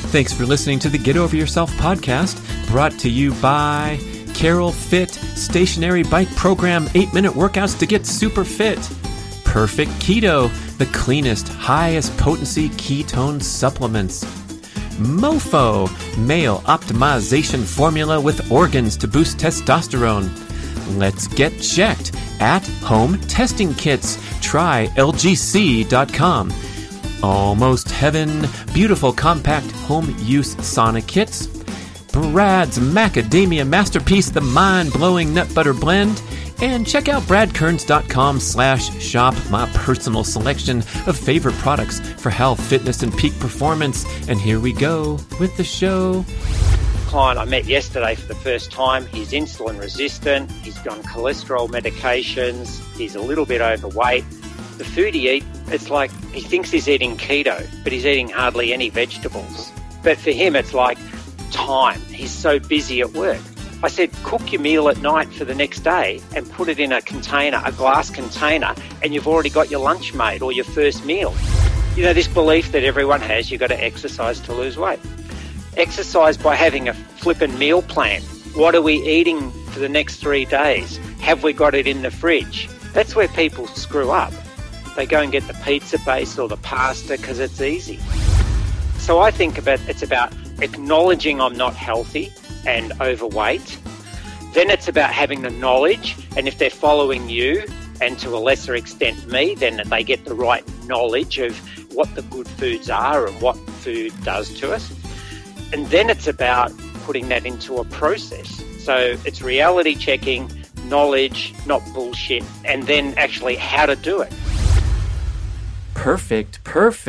Thanks for listening to the Get Over Yourself podcast, brought to you by Carol Fit Stationary Bike Program, 8-minute workouts to get super fit. Perfect Keto, the cleanest, highest potency ketone supplements. Mofo, male optimization formula with organs to boost testosterone. Let's get checked at home testing kits. Try lgc.com. Almost Heaven, beautiful compact home use sauna kits. Brad's Macadamia Masterpiece, the mind-blowing nut butter blend. And check out bradkearns.com/shop, my personal selection of favorite products for health, fitness, and peak performance. And here we go with the show. Client I met yesterday for the first time, he's insulin resistant, he's on cholesterol medications, he's a little bit overweight. The food he eats, it's like he thinks he's eating keto, but he's eating hardly any vegetables. But for him, it's like time. He's so busy at work. I said, cook your meal at night for the next day and put it in a container, a glass container, and you've already got your lunch made or your first meal. You know, this belief that everyone has, you've got to exercise to lose weight. Exercise by having a flippin' meal plan. What are we eating for the next 3 days? Have we got it in the fridge? That's where people screw up. They go and get the pizza base or the pasta because it's easy. So I think it's about acknowledging I'm not healthy and overweight. Then it's about having the knowledge, and if they're following you and to a lesser extent me, then they get the right knowledge of what the good foods are and what food does to us. And then it's about putting that into a process. So it's reality checking, knowledge, not bullshit, and then actually how to do it. Perfect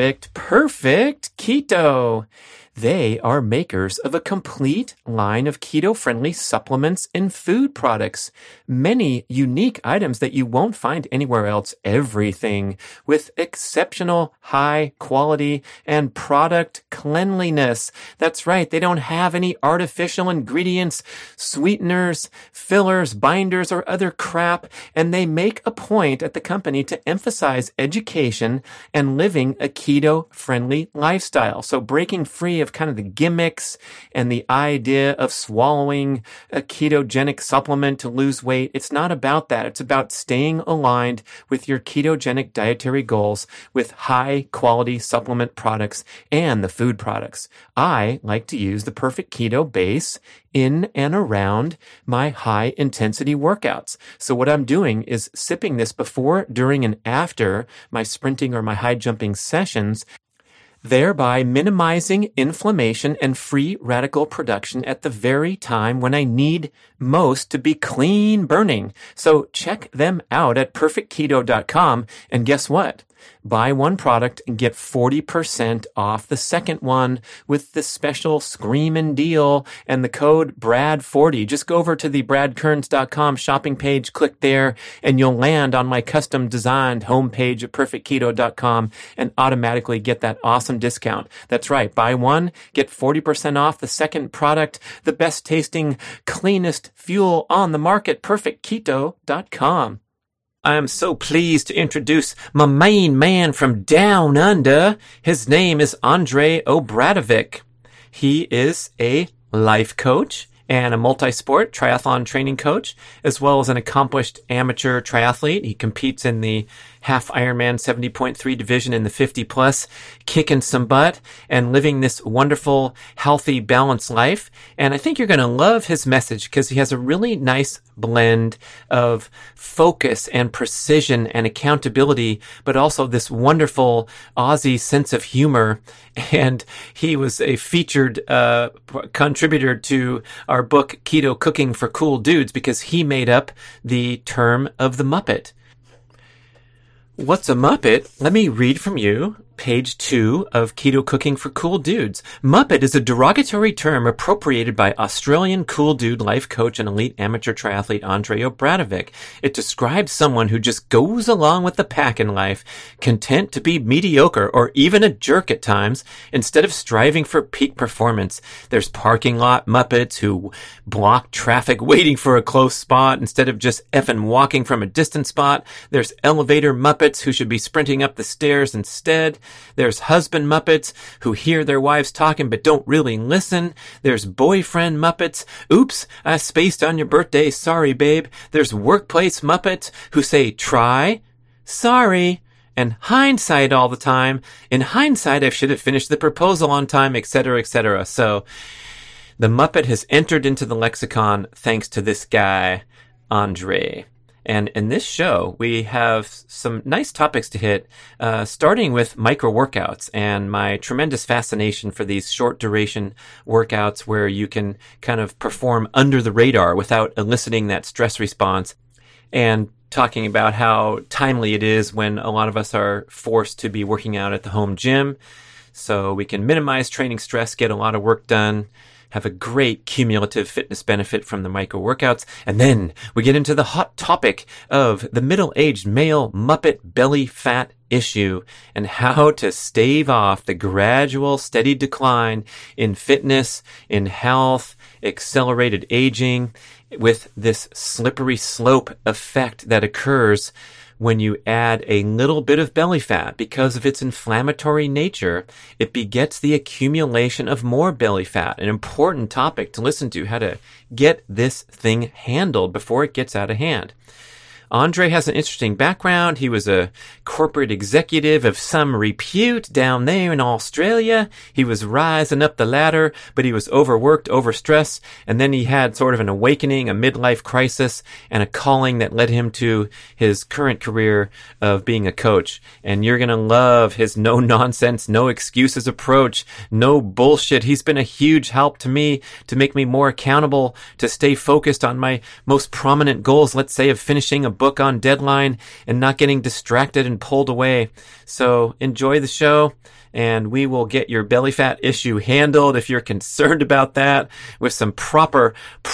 Keto. They are makers of a complete line of keto-friendly supplements and food products. Many unique items that you won't find anywhere else. Everything with exceptional high quality and product cleanliness. That's right. They don't have any artificial ingredients, sweeteners, fillers, binders, or other crap. And they make a point at the company to emphasize education and living a keto-friendly lifestyle. So breaking free of kind of the gimmicks and the idea of swallowing a ketogenic supplement to lose weight. It's not about that. It's about staying aligned with your ketogenic dietary goals with high quality supplement products and the food products. I like to use the Perfect Keto base in and around my high intensity workouts. So what I'm doing is sipping this before, during, and after my sprinting or my high jumping sessions, thereby minimizing inflammation and free radical production at the very time when I need most to be clean burning. So check them out at perfectketo.com, and guess what? Buy one product and get 40% off the second one with the special screamin' deal and the code BRAD40. Just go over to the bradkearns.com shopping page, click there, and you'll land on my custom designed homepage at perfectketo.com and automatically get that awesome discount. That's right. Buy one, get 40% off the second product, the best tasting, cleanest fuel on the market, perfectketo.com. I am so pleased to introduce my main man from down under. His name is Andre Obradovic. He is a life coach and a multi-sport triathlon training coach, as well as an accomplished amateur triathlete. He competes in the half Ironman 70.3 division in the 50 plus, kicking some butt and living this wonderful, healthy, balanced life. And I think you're going to love his message because he has a really nice blend of focus and precision and accountability, but also this wonderful Aussie sense of humor. And he was a featured contributor to our book, Keto Cooking for Cool Dudes, because he made up the term of the Muppet. What's a Muppet? Let me read from you. Page 2 of Keto Cooking for Cool Dudes. Muppet is a derogatory term appropriated by Australian cool dude life coach and elite amateur triathlete Andre Obradovic. It describes someone who just goes along with the pack in life, content to be mediocre or even a jerk at times, instead of striving for peak performance. There's parking lot Muppets who block traffic waiting for a close spot instead of just effing walking from a distant spot. There's elevator Muppets who should be sprinting up the stairs instead. There's husband Muppets who hear their wives talking but don't really listen. There's boyfriend Muppets. Oops, I spaced on your birthday. Sorry, babe. There's workplace Muppets who say, try, sorry, and hindsight all the time. In hindsight, I should have finished the proposal on time, etc., etc. So the Muppet has entered into the lexicon thanks to this guy, Andre. And in this show, we have some nice topics to hit, starting with micro workouts and my tremendous fascination for these short duration workouts where you can kind of perform under the radar without eliciting that stress response, and talking about how timely it is when a lot of us are forced to be working out at the home gym. So we can minimize training stress, get a lot of work done, have a great cumulative fitness benefit from the micro workouts. And then we get into the hot topic of the middle-aged male Muppet belly fat issue and how to stave off the gradual, steady decline in fitness, in health, accelerated aging, with this slippery slope effect that occurs when you add a little bit of belly fat. Because of its inflammatory nature, it begets the accumulation of more belly fat. An important topic to listen to, how to get this thing handled before it gets out of hand. Andre has an interesting background. He was a corporate executive of some repute down there in Australia. He was rising up the ladder, but he was overworked, overstressed, and then he had sort of an awakening, a midlife crisis, and a calling that led him to his current career of being a coach. And you're going to love his no-nonsense, no-excuses approach, no bullshit. He's been a huge help to me to make me more accountable, to stay focused on my most prominent goals, let's say, of finishing a book on deadline and not getting distracted and pulled away. So enjoy the show, and we will get your belly fat issue handled if you're concerned about that, with some proper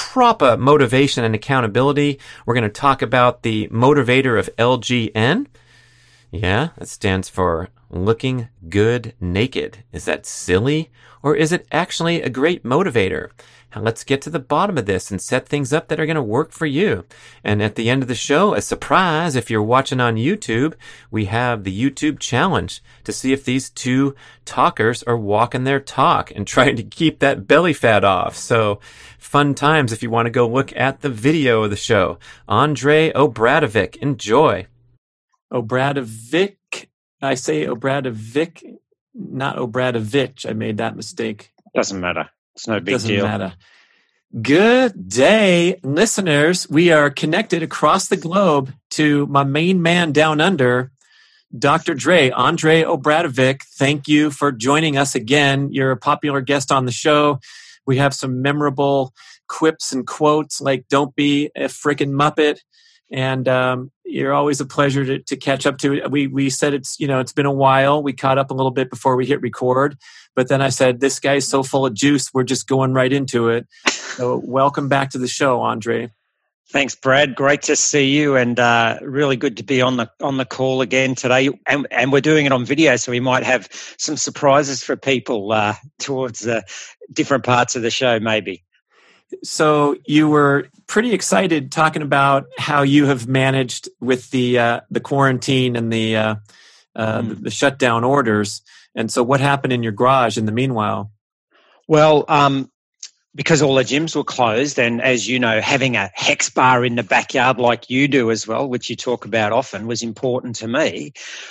motivation and accountability. We're going to talk about the motivator of LGN. Yeah, that stands for looking good naked. Is that silly, or is it actually a great motivator? Now let's get to the bottom of this and set things up that are going to work for you. And at the end of the show, a surprise, if you're watching on YouTube, we have the YouTube challenge to see if these two talkers are walking their talk and trying to keep that belly fat off. So fun times if you want to go look at the video of the show. Andre Obradovic, enjoy. Obradovic. I say Obradovic, not Obradovich. I made that mistake. Doesn't matter. It's no big deal. Doesn't matter. Good day, listeners. We are connected across the globe to my main man down under, Dr. Dre, Andre Obradovic. Thank you for joining us again. You're a popular guest on the show. We have some memorable quips and quotes like "Don't be a frickin' Muppet," and you're always a pleasure to catch up to. We said it's been a while. We caught up a little bit before we hit record, but then I said, this guy's so full of juice, we're just going right into it. So welcome back to the show, Andre. Thanks, Brad. Great to see you, and really good to be on the call again today. And we're doing it on video, so we might have some surprises for people towards the different parts of the show, maybe. So you were pretty excited talking about how you have managed with the quarantine and the shutdown orders. And so what happened in your garage in the meanwhile? Well, because all the gyms were closed, and as you know, having a hex bar in the backyard like you do as well, which you talk about often, was important to me.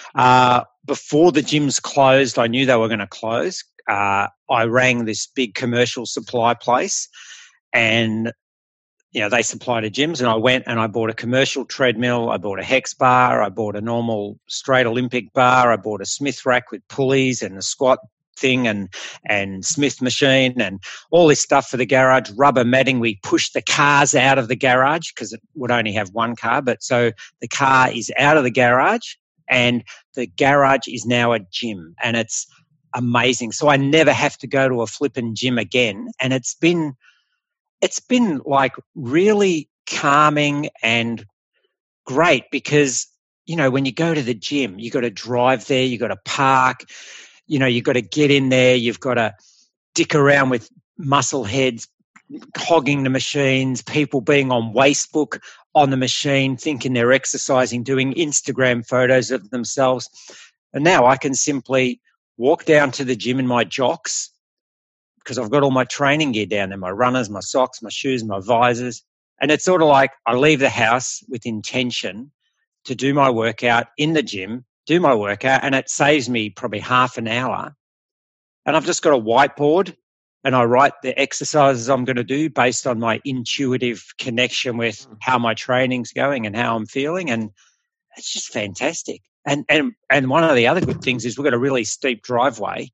Before the gyms closed, I knew they were going to close. I rang this big commercial supply place, and they supplied the gyms, and I went and I bought a commercial treadmill, I bought a hex bar, I bought a normal straight Olympic bar, I bought a Smith rack with pulleys and a squat thing and Smith machine and all this stuff for the garage, rubber matting. We pushed the cars out of the garage because it would only have one car, but so the car is out of the garage and the garage is now a gym, and it's amazing. So I never have to go to a flipping gym again, and it's been like really calming and great because, when you go to the gym, you got to drive there, you got to park, you got to get in there, you've got to dick around with muscle heads, hogging the machines, people being on Facebook on the machine, thinking they're exercising, doing Instagram photos of themselves. And now I can simply walk down to the gym in my jocks because I've got all my training gear down there, my runners, my socks, my shoes, my visors. And it's sort of like I leave the house with intention to do my workout in the gym, do my workout, and it saves me probably half an hour. And I've just got a whiteboard and I write the exercises I'm going to do based on my intuitive connection with how my training's going and how I'm feeling. And it's just fantastic. And one of the other good things is we've got a really steep driveway.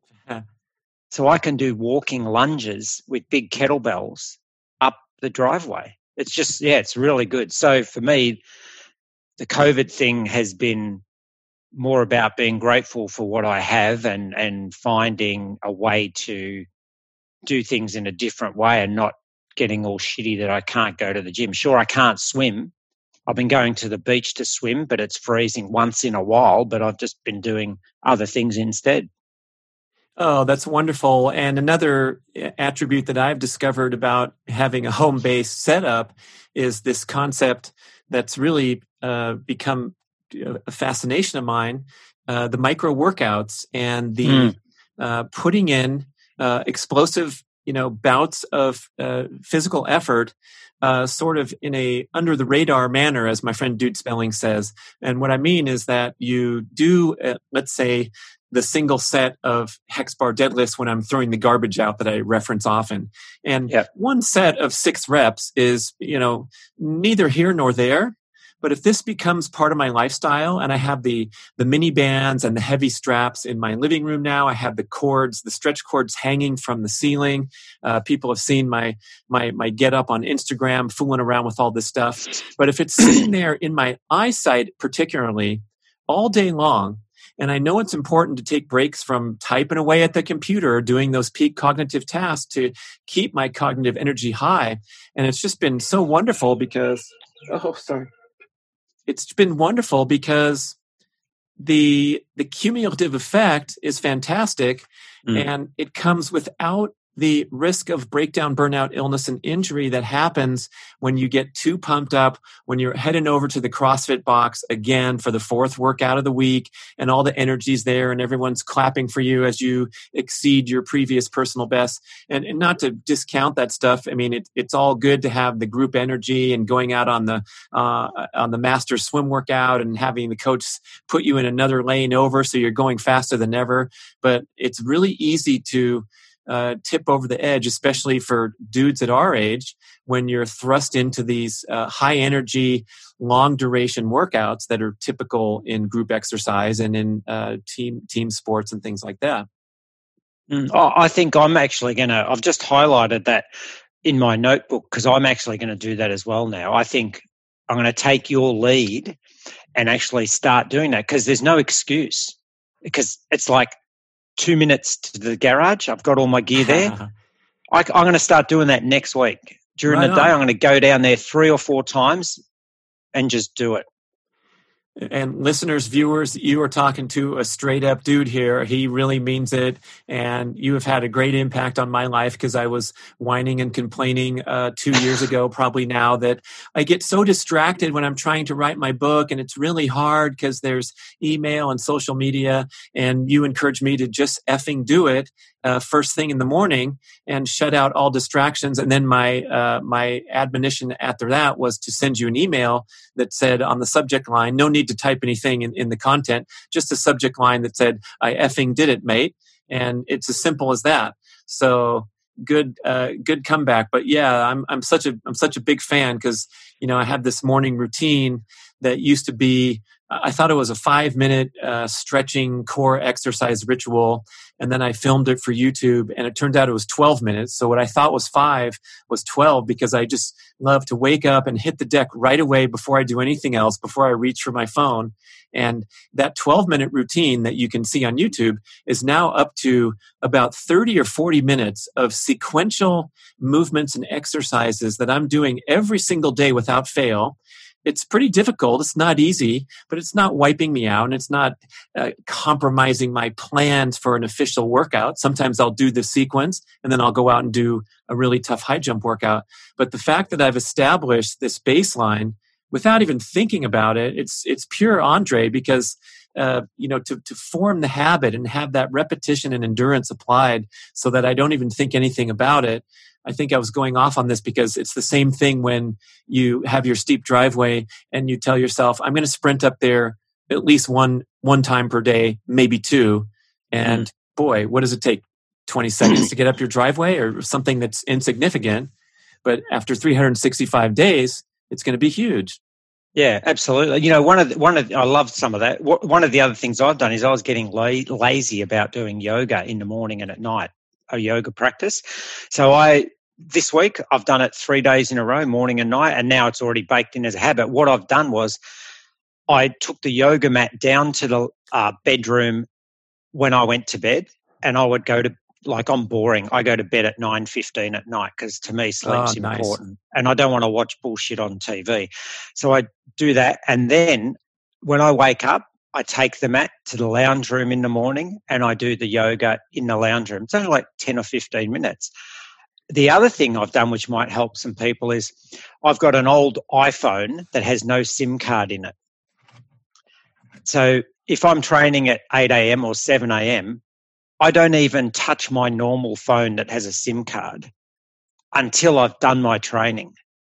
So I can do walking lunges with big kettlebells up the driveway. It's just, it's really good. So for me, the COVID thing has been more about being grateful for what I have and finding a way to do things in a different way and not getting all shitty that I can't go to the gym. Sure, I can't swim. I've been going to the beach to swim, but it's freezing once in a while, but I've just been doing other things instead. Oh, that's wonderful. And another attribute that I've discovered about having a home-based setup is this concept that's really become a fascination of mine, the micro workouts and the putting in explosive, bouts of physical effort, sort of in a under the radar manner, as my friend Dude Spelling says. And what I mean is that you do, let's say, the single set of hex bar deadlifts when I'm throwing the garbage out that I reference often. And one set of 6 reps is, neither here nor there. But if this becomes part of my lifestyle and I have the mini bands and the heavy straps in my living room now, I have the cords, the stretch cords hanging from the ceiling. People have seen my get up on Instagram, fooling around with all this stuff. But if it's sitting there in my eyesight, particularly all day long, and I know it's important to take breaks from typing away at the computer, doing those peak cognitive tasks to keep my cognitive energy high. And it's just been so wonderful because, it's been wonderful because the cumulative effect is fantastic, and it comes without the risk of breakdown, burnout, illness, and injury that happens when you get too pumped up, when you're heading over to the CrossFit box again for the 4th workout of the week, and all the energy's there, and everyone's clapping for you as you exceed your previous personal best. And not to discount that stuff. I mean, it's all good to have the group energy and going out on the master swim workout and having the coach put you in another lane over so you're going faster than ever. But it's really easy to tip over the edge, especially for dudes at our age, when you're thrust into these high energy, long duration workouts that are typical in group exercise and in team sports and things like that. I think I'm actually I've just highlighted that in my notebook because I'm actually going to do that as well now. I think I'm going to take your lead and actually start doing that because there's no excuse, because it's like 2 minutes to the garage. I've got all my gear there. I'm going to start doing that next week. During the day, I'm going to go down there 3 or 4 times and just do it. And listeners, viewers, you are talking to a straight up dude here. He really means it. And you have had a great impact on my life because I was whining and complaining 2 years ago, probably now, that I get so distracted when I'm trying to write my book. And it's really hard because there's email and social media. And you encourage me to just effing do it first thing in the morning and shut out all distractions. And then my admonition after that was to send you an email that said on the subject line, no need to type anything in the content, just a subject line that said, I effing did it, mate. And it's as simple as that. So good comeback. But yeah, I'm such a big fan because, I have this morning routine that used to be, I thought it was a 5-minute stretching core exercise ritual. And then I filmed it for YouTube and it turned out it was 12 minutes. So what I thought was 5 was 12 because I just love to wake up and hit the deck right away before I do anything else, before I reach for my phone. And that 12-minute routine that you can see on YouTube is now up to about 30 or 40 minutes of sequential movements and exercises that I'm doing every single day without fail. It's pretty difficult. It's not easy, but it's not wiping me out and it's not compromising my plans for an official workout. Sometimes I'll do the sequence and then I'll go out and do a really tough high jump workout. But the fact that I've established this baseline without even thinking about it, it's pure Andre because to form the habit and have that repetition and endurance applied so that I don't even think anything about it. I think I was going off on this because it's the same thing when you have your steep driveway and you tell yourself, I'm going to sprint up there at least one time per day, maybe two. And boy, what does it take? 20 seconds to get up your driveway or something that's insignificant. But after 365 days, it's going to be huge. Yeah, absolutely. I love some of that. One of the other things I've done is I was getting lazy about doing yoga in the morning and at night, a yoga practice. So this week I've done it 3 days in a row, morning and night, and now it's already baked in as a habit. What I've done was I took the yoga mat down to the bedroom when I went to bed, and I would go to, like, I'm boring. I go to bed at 9:15 at night because to me sleep's important, and I don't want to watch bullshit on TV. So I do that, and then when I wake up, I take the mat to the lounge room in the morning and I do the yoga in the lounge room. It's only like 10 or 15 minutes. The other thing I've done, which might help some people, is I've got an old iPhone that has no SIM card in it. So if I'm training at 8 a.m. or 7 a.m., I don't even touch my normal phone that has a SIM card until I've done my training.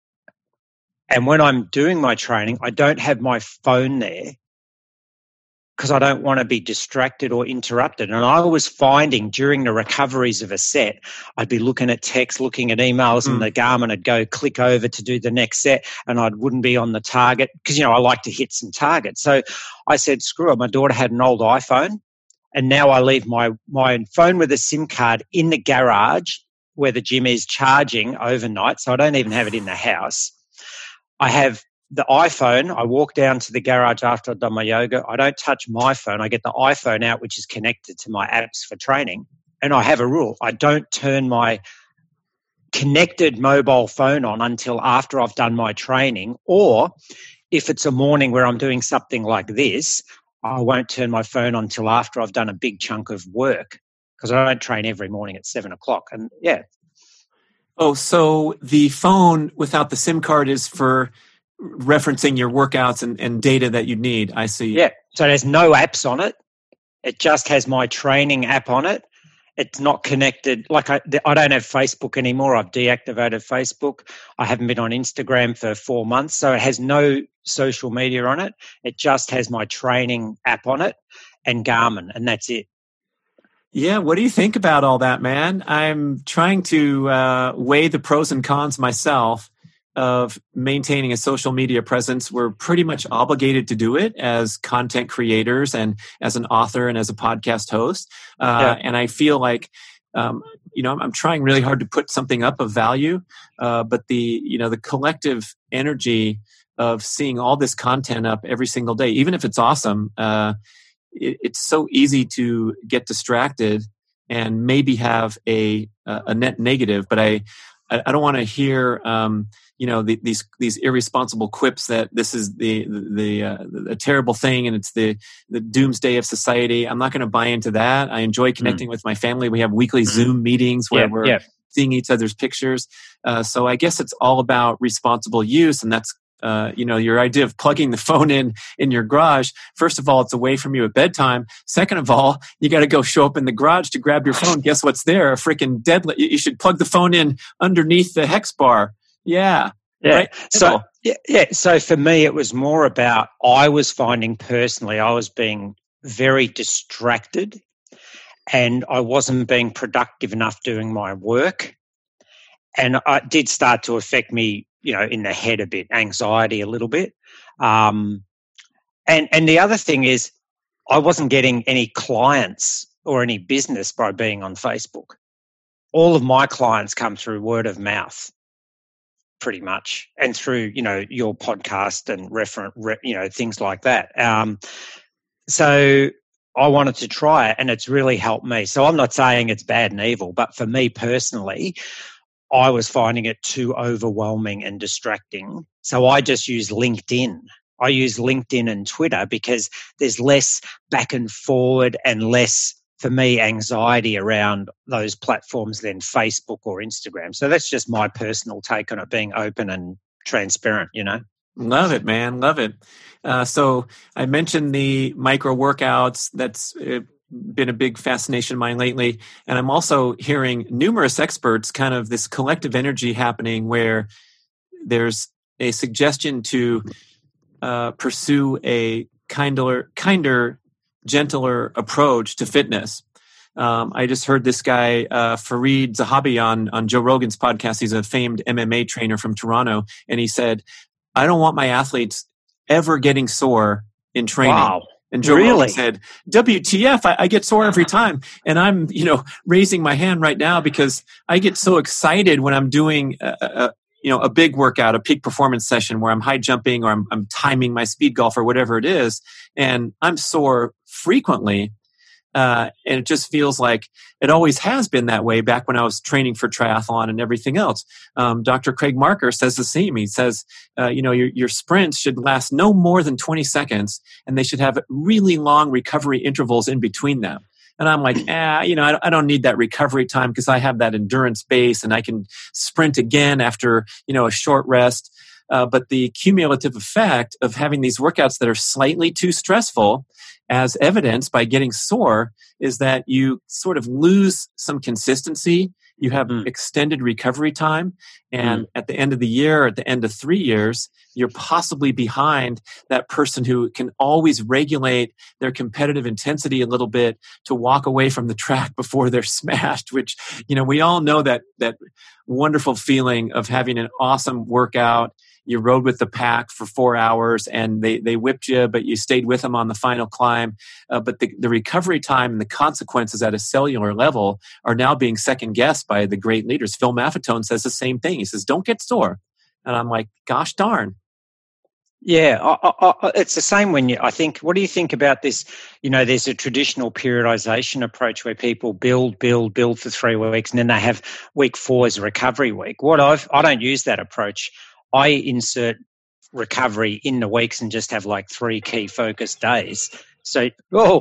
And when I'm doing my training, I don't have my phone there because I don't want to be distracted or interrupted. And I was finding during the recoveries of a set, I'd be looking at text, looking at emails, and the Garmin would go click over to do the next set, and I wouldn't be on the target because, I like to hit some targets. So I said, screw it. My daughter had an old iPhone, and now I leave my phone with a SIM card in the garage where the gym is charging overnight, so I don't even have it in the house. I have the iPhone. I walk down to the garage after I've done my yoga. I don't touch my phone. I get the iPhone out, which is connected to my apps for training. And I have a rule. I don't turn my connected mobile phone on until after I've done my training. Or if it's a morning where I'm doing something like this, I won't turn my phone on until after I've done a big chunk of work because I don't train every morning at 7 o'clock. And yeah. Oh, so the phone without the SIM card is for referencing your workouts and data that you need. I see. Yeah. So there's no apps on it. It just has my training app on it. It's not connected. Like I don't have Facebook anymore. I've deactivated Facebook. I haven't been on Instagram for 4 months. So it has no social media on it. It just has my training app on it and Garmin, and that's it. Yeah. What do you think about all that, man? I'm trying to weigh the pros and cons myself of maintaining a social media presence. We're pretty much obligated to do it as content creators and as an author and as a podcast host. And I feel like, I'm trying really hard to put something up of value. But the collective energy of seeing all this content up every single day, even if it's awesome, it's so easy to get distracted and maybe have a net negative. But I don't want to hear, these irresponsible quips that this is the terrible thing and it's the doomsday of society. I'm not going to buy into that. I enjoy connecting with my family. We have weekly Zoom meetings where we're seeing each other's pictures. So I guess it's all about responsible use, and that's your idea of plugging the phone in your garage. First of all, it's away from you at bedtime. Second of all, you got to go show up in the garage to grab your phone. Guess what's there? A freaking deadlift. You should plug the phone in underneath the hex bar. Yeah. Right? So for me, it was more about, I was finding personally, I was being very distracted and I wasn't being productive enough doing my work. And it did start to affect me, in the head a bit, anxiety a little bit. And the other thing is, I wasn't getting any clients or any business by being on Facebook. All of my clients come through word of mouth, pretty much, and through, your podcast and things like that. So I wanted to try it, and it's really helped me. So I'm not saying it's bad and evil, but for me personally, I was finding it too overwhelming and distracting. So I just use LinkedIn. I use LinkedIn and Twitter because there's less back and forward and less, for me, anxiety around those platforms than Facebook or Instagram. So that's just my personal take on it, being open and transparent, Love it, man. Love it. So I mentioned the micro workouts. That's been a big fascination of mine lately. And I'm also hearing numerous experts, kind of this collective energy happening where there's a suggestion to pursue a kinder, gentler approach to fitness. I just heard this guy, Fareed Zahabi, on Joe Rogan's podcast. He's a famed MMA trainer from Toronto. And he said, I don't want my athletes ever getting sore in training. Wow. And Joe Rogan said, WTF, I get sore every time. And I'm, raising my hand right now because I get so excited when I'm doing a big workout, a peak performance session where I'm high jumping or I'm timing my speed golf or whatever it is. And I'm sore frequently. And it just feels like it always has been that way back when I was training for triathlon and everything else. Dr. Craig Marker says the same. He says, your sprints should last no more than 20 seconds and they should have really long recovery intervals in between them. And I'm like, I don't need that recovery time because I have that endurance base and I can sprint again after, a short rest. But the cumulative effect of having these workouts that are slightly too stressful, as evidenced by getting sore, is that you sort of lose some consistency. You have extended recovery time. And at the end of the year, at the end of 3 years, you're possibly behind that person who can always regulate their competitive intensity a little bit to walk away from the track before they're smashed, which, we all know that wonderful feeling of having an awesome workout. You rode with the pack for 4 hours and they whipped you, but you stayed with them on the final climb. But the recovery time and the consequences at a cellular level are now being second guessed by the great leaders. Phil Maffetone says the same thing. He says, don't get sore. And I'm like, gosh darn. Yeah, it's the same when I think, what do you think about this? There's a traditional periodization approach where people build for 3 weeks and then they have week 4 as a recovery week. I don't use that approach. I insert recovery in the weeks and just have like 3 key focus days. So,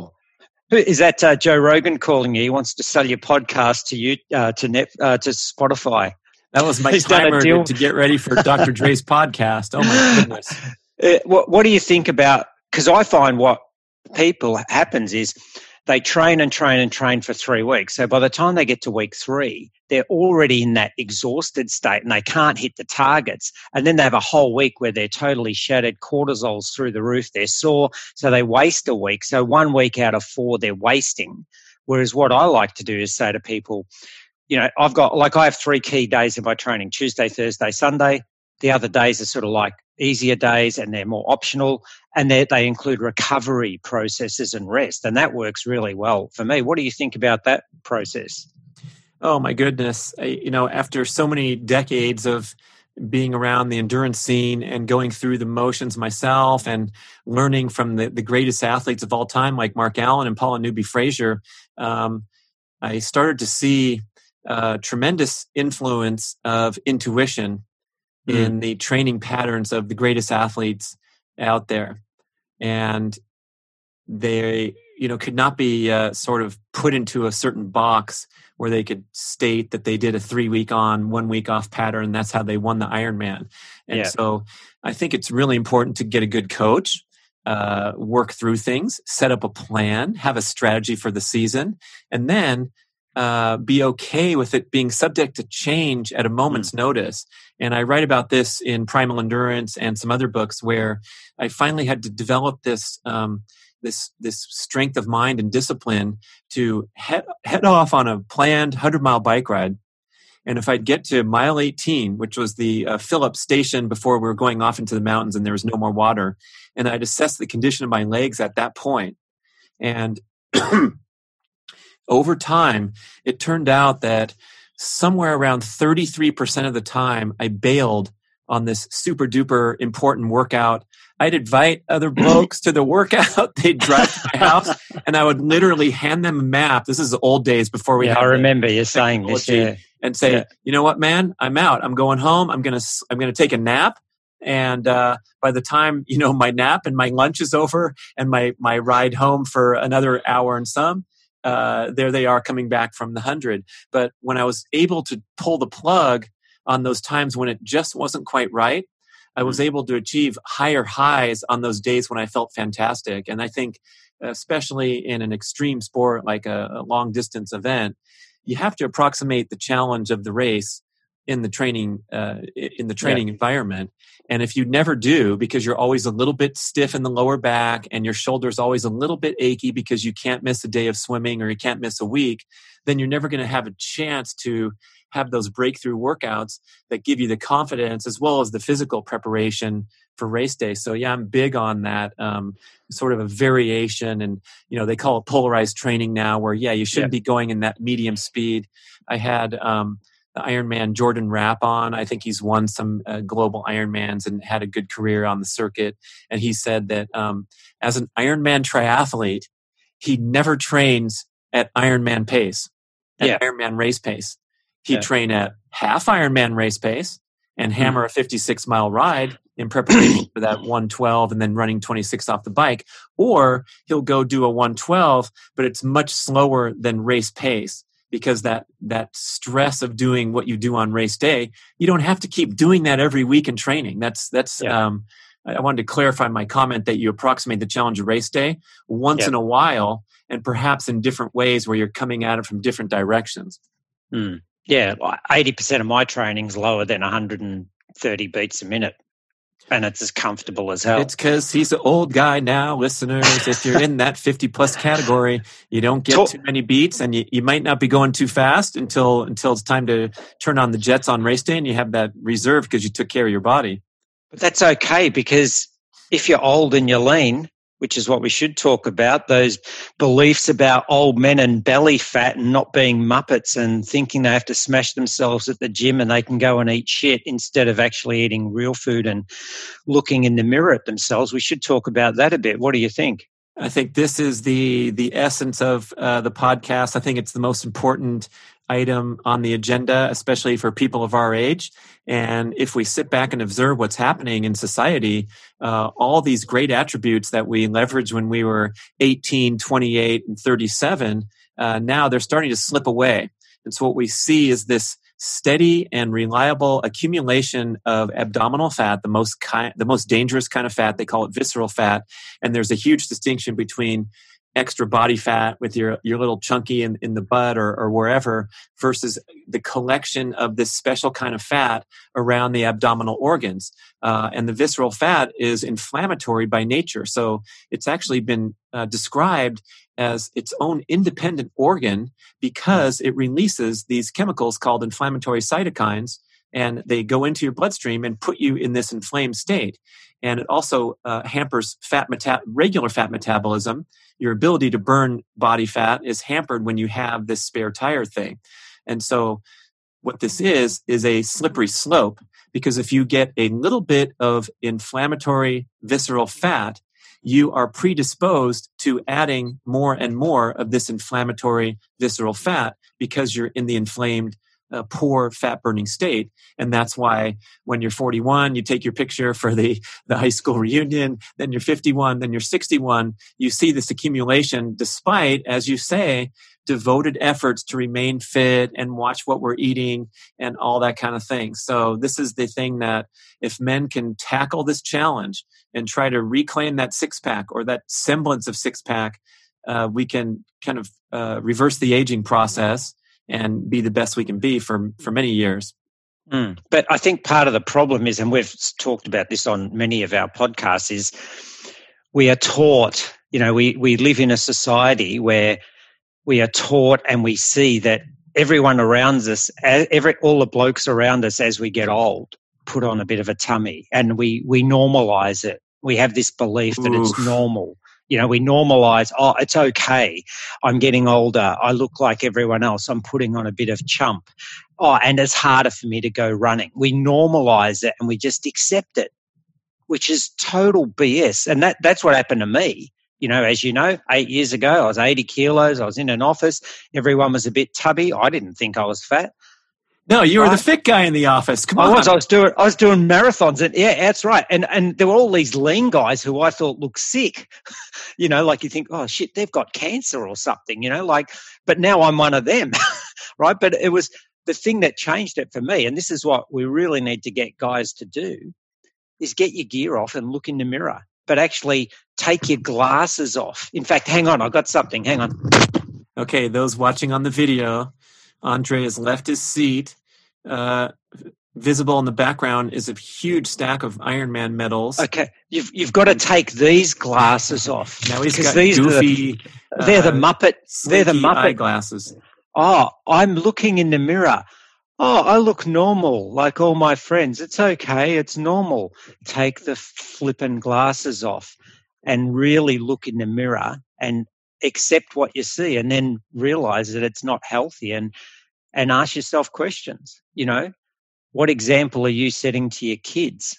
is that Joe Rogan calling you? He wants to sell your podcast to you to Spotify. That was my timer to get ready for Dr. Dre's podcast. Oh my goodness! What do you think about? Because I find what people happens is they train for 3 weeks. So by the time they get to week 3, they're already in that exhausted state and they can't hit the targets. And then they have a whole week where they're totally shattered, cortisol's through the roof, they're sore. So they waste a week. So 1 week out of 4, they're wasting. Whereas what I like to do is say to people, I have 3 key days of my training: Tuesday, Thursday, Sunday. The other days are sort of like easier days and they're more optional, and they include recovery processes and rest, and that works really well for me. What do you think about that process? Oh my goodness. After so many decades of being around the endurance scene and going through the motions myself and learning from the greatest athletes of all time, like Mark Allen and Paula Newby-Fraser, I started to see tremendous influence of intuition in the training patterns of the greatest athletes out there. And they, could not be sort of put into a certain box where they could state that they did a 3 week on, 1 week off pattern. That's how they won the Ironman. And so I think it's really important to get a good coach, work through things, set up a plan, have a strategy for the season, and then be okay with it being subject to change at a moment's notice. And I write about this in Primal Endurance and some other books where I finally had to develop this this strength of mind and discipline to head off on a planned 100-mile bike ride. And if I'd get to mile 18, which was the fill-up station before we were going off into the mountains and there was no more water, and I'd assess the condition of my legs at that point. And over time, it turned out that somewhere around 33% of the time, I bailed on this super duper important workout. I'd invite other blokes to the workout. They'd drive to my house and I would literally hand them a map. This is the old days before we had I remember you saying this, and say, you know what, man, I'm out. I'm going home. I'm going to take a nap. And by the time, my nap and my lunch is over and my ride home for another hour and some, there they are coming back from the 100. But when I was able to pull the plug on those times when it just wasn't quite right, I was able to achieve higher highs on those days when I felt fantastic. And I think, especially in an extreme sport like a long distance event, you have to approximate the challenge of the race in the training environment. And if you never do, because you're always a little bit stiff in the lower back and your shoulder's always a little bit achy because you can't miss a day of swimming or you can't miss a week, then you're never going to have a chance to have those breakthrough workouts that give you the confidence as well as the physical preparation for race day. So yeah, I'm big on that sort of a variation, and they call it polarized training now, where you shouldn't be going in that medium speed. I had the Ironman Jordan Rapp on. I think he's won some global Ironmans and had a good career on the circuit. And he said that as an Ironman triathlete, he never trains at Ironman pace, at Ironman race pace. He'd train at half Ironman race pace and hammer a 56-mile ride in preparation for that 112 and then running 26 off the bike. Or he'll go do a 112, but it's much slower than race pace, because that stress of doing what you do on race day, you don't have to keep doing that every week in training. I wanted to clarify my comment that you approximate the challenge of race day once in a while, and perhaps in different ways where you're coming at it from different directions. Yeah, 80% of my training's lower than 130 beats a minute, and it's as comfortable as hell. It's because he's an old guy now, listeners. If you're in that 50-plus category, you don't get too many beats, and you might not be going too fast until it's time to turn on the jets on race day, and you have that reserve because you took care of your body. But that's okay, because if you're old and you're lean, which is what we should talk about, those beliefs about old men and belly fat and not being muppets and thinking they have to smash themselves at the gym and they can go and eat shit instead of actually eating real food and looking in the mirror at themselves. We should talk about that a bit. What do you think? I think this is the essence of the podcast. I think it's the most important item on the agenda, especially for people of our age. And if we sit back and observe what's happening in society, all these great attributes that we leveraged when we were 18, 28, and 37, now they're starting to slip away. And so what we see is this steady and reliable accumulation of abdominal fat, the most dangerous kind of fat. They call it visceral fat. And there's a huge distinction between extra body fat with your little chunky in the butt or wherever versus the collection of this special kind of fat around the abdominal organs. And the visceral fat is inflammatory by nature. So it's actually been described as its own independent organ because it releases these chemicals called inflammatory cytokines, and they go into your bloodstream and put you in this inflamed state. And it also hampers regular fat metabolism. Your ability to burn body fat is hampered when you have this spare tire thing. And so what this is a slippery slope, because if you get a little bit of inflammatory visceral fat, you are predisposed to adding more and more of this inflammatory visceral fat because you're in the inflamed poor fat burning state. And that's why when you're 41, you take your picture for the high school reunion, then you're 51, then you're 61, you see this accumulation despite, as you say, devoted efforts to remain fit and watch what we're eating and all that kind of thing. So this is the thing that if men can tackle this challenge and try to reclaim that six-pack or that semblance of six-pack, we can kind of reverse the aging process and be the best we can be for many years. But I think part of the problem is, and we've talked about this on many of our podcasts, is we are taught, we live in a society where we are taught and we see that everyone around us, all the blokes around us as we get old, put on a bit of a tummy, and we normalize it. We have this belief that it's normal. We normalize, it's okay. I'm getting older. I look like everyone else. I'm putting on a bit of chump. And it's harder for me to go running. We normalize it and we just accept it, which is total BS. And that's what happened to me. As you know, 8 years ago, I was 80 kilos. I was in an office. Everyone was a bit tubby. I didn't think I was fat. No, you were the fit guy in the office. Come on. I was doing marathons, and yeah, that's right. And there were all these lean guys who I thought looked sick. Like you think, oh shit, they've got cancer or something. But now I'm one of them, right? But it was the thing that changed it for me, and this is what we really need to get guys to do. is get your gear off and look in the mirror, but actually take your glasses off. In fact, hang on, I got something. Hang on. Okay, those watching on the video, Andre has left his seat. Visible in the background is a huge stack of Ironman medals. Okay, you've got to take these glasses off. Now he's got goofy. They're the Muppet. They're the Muppet eyeglasses. Oh, I'm looking in the mirror. Oh, I look normal, like all my friends. It's okay. It's normal. Take the flippin' glasses off and really look in the mirror and accept what you see, and then realize that it's not healthy, and ask yourself questions. You know, what example are you setting to your kids?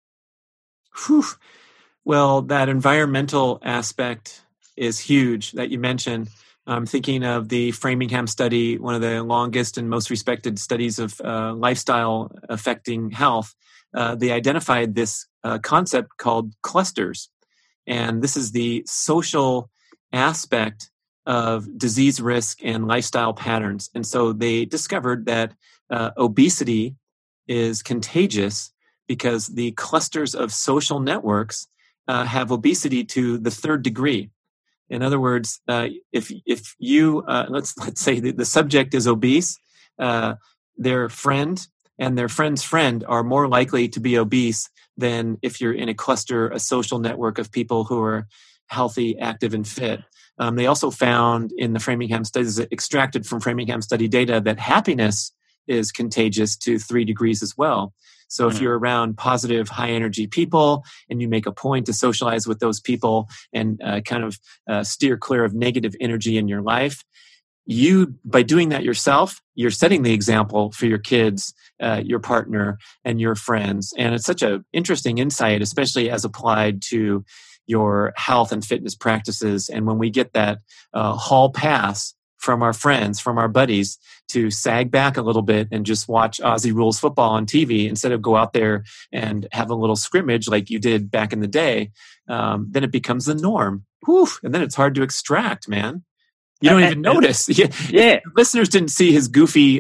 Whew. Well, that environmental aspect is huge that you mentioned. I'm thinking of the Framingham study, one of the longest and most respected studies of lifestyle affecting health. They identified this concept called clusters. And this is the social aspect of disease risk and lifestyle patterns. And so they discovered that obesity is contagious because the clusters of social networks have obesity to the third degree. In other words, if you let's say the subject is obese, their friend and their friend's friend are more likely to be obese than if you're in a cluster, a social network of people who are healthy, active, and fit. They also found in the Framingham studies, extracted from Framingham study data, that happiness is contagious to 3 degrees as well. So if you're around positive, high-energy people and you make a point to socialize with those people and steer clear of negative energy in your life, by doing that yourself, you're setting the example for your kids, your partner, and your friends. And it's such an interesting insight, especially as applied to your health and fitness practices. And when we get that hall pass from our friends, from our buddies, to sag back a little bit and just watch Aussie Rules football on TV instead of go out there and have a little scrimmage like you did back in the day, then it becomes the norm. Whew, and then it's hard to extract, man. You don't even notice. Yeah. Listeners didn't see his goofy,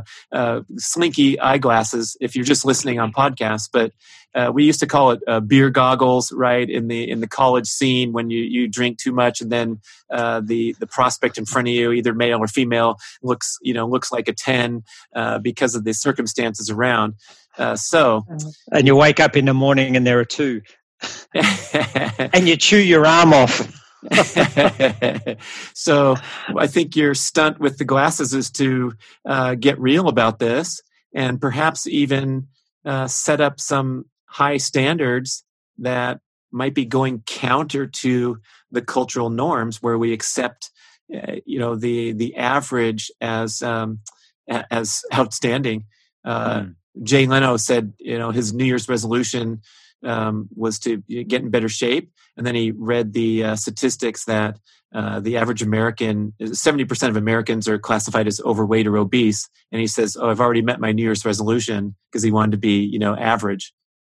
slinky eyeglasses if you're just listening on podcasts. But we used to call it beer goggles, right? In the college scene, when you drink too much, and then the prospect in front of you, either male or female, looks like a 10 because of the circumstances around. And you wake up in the morning and there are 2, and you chew your arm off. So I think your stunt with the glasses is to get real about this, and perhaps even set up some high standards that might be going counter to the cultural norms, where we accept the average as outstanding. Jay Leno said his New Year's resolution was to get in better shape. And then he read the statistics that the average American, 70% of Americans are classified as overweight or obese. And he says, I've already met my New Year's resolution, because he wanted to be, average.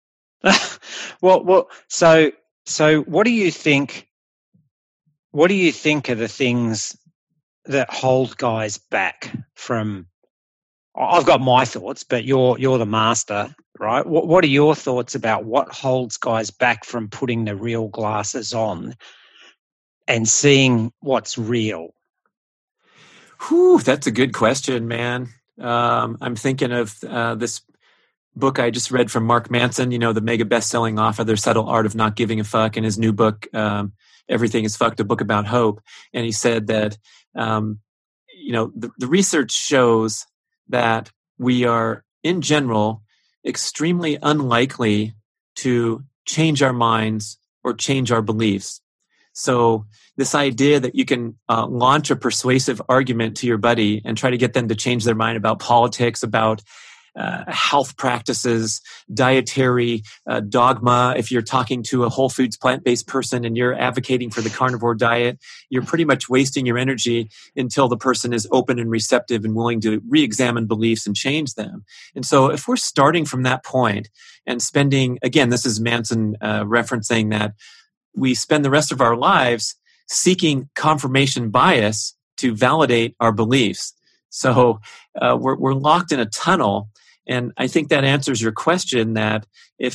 Well, so what do you think? What do you think are the things that hold guys back from? I've got my thoughts, but you're the master, right? What are your thoughts about what holds guys back from putting the real glasses on and seeing what's real? Whew, that's a good question, man. I'm thinking of this book I just read from Mark Manson, the mega best-selling author, The Subtle Art of Not Giving a Fuck, and his new book, Everything is Fucked, a book about hope. And he said that, the research shows that we are, in general, extremely unlikely to change our minds or change our beliefs. So this idea that you can launch a persuasive argument to your buddy and try to get them to change their mind about politics, about health practices, dietary dogma. If you're talking to a whole foods plant-based person and you're advocating for the carnivore diet, you're pretty much wasting your energy until the person is open and receptive and willing to re-examine beliefs and change them. And so if we're starting from that point and spending, again, this is Manson referencing that we spend the rest of our lives seeking confirmation bias to validate our beliefs. So we're locked in a tunnel. And I think that answers your question, that if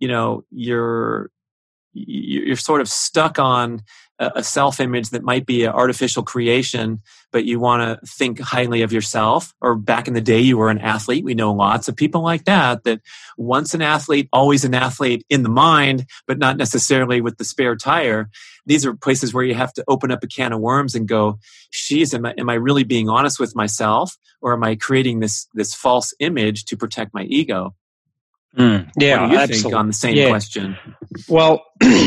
you're sort of stuck on a self-image that might be an artificial creation, but you want to think highly of yourself. Or back in the day, you were an athlete. We know lots of people like that once an athlete, always an athlete in the mind, but not necessarily with the spare tire. These are places where you have to open up a can of worms and go, geez, am I really being honest with myself? Or am I creating this false image to protect my ego? Yeah, what do you absolutely. think on the same question? Well,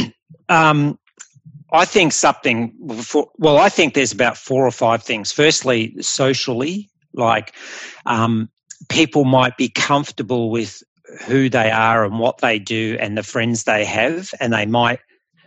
I think I think there's about 4 or 5 things. Firstly, socially, like people might be comfortable with who they are and what they do and the friends they have, and they might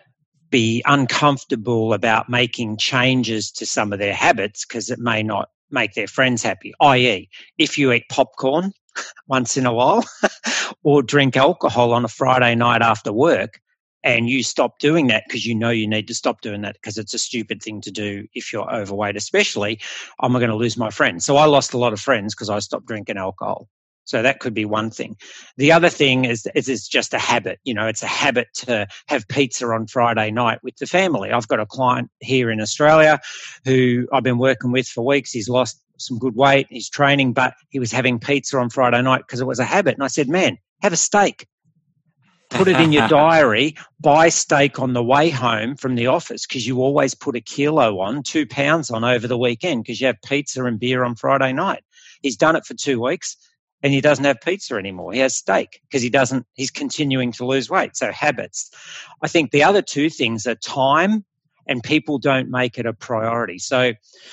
be uncomfortable about making changes to some of their habits because it may not make their friends happy. I.e., if you eat popcorn once in a while or drink alcohol on a Friday night after work, and you stop doing that because you know you need to stop doing that because it's a stupid thing to do if you're overweight, especially, I'm going to lose my friends. So I lost a lot of friends because I stopped drinking alcohol. So that could be one thing. The other thing is it's just a habit. It's a habit to have pizza on Friday night with the family. I've got a client here in Australia who I've been working with for weeks. He's lost some good weight. He's training, but he was having pizza on Friday night because it was a habit. And I said, man, have a steak. Put it in your diary, buy steak on the way home from the office because you always put 1 kilo on, 2 pounds on over the weekend because you have pizza and beer on Friday night. He's done it for 2 weeks and he doesn't have pizza anymore. He has steak because he's continuing to lose weight. So habits. I think the other 2 things are time, and people don't make it a priority. So,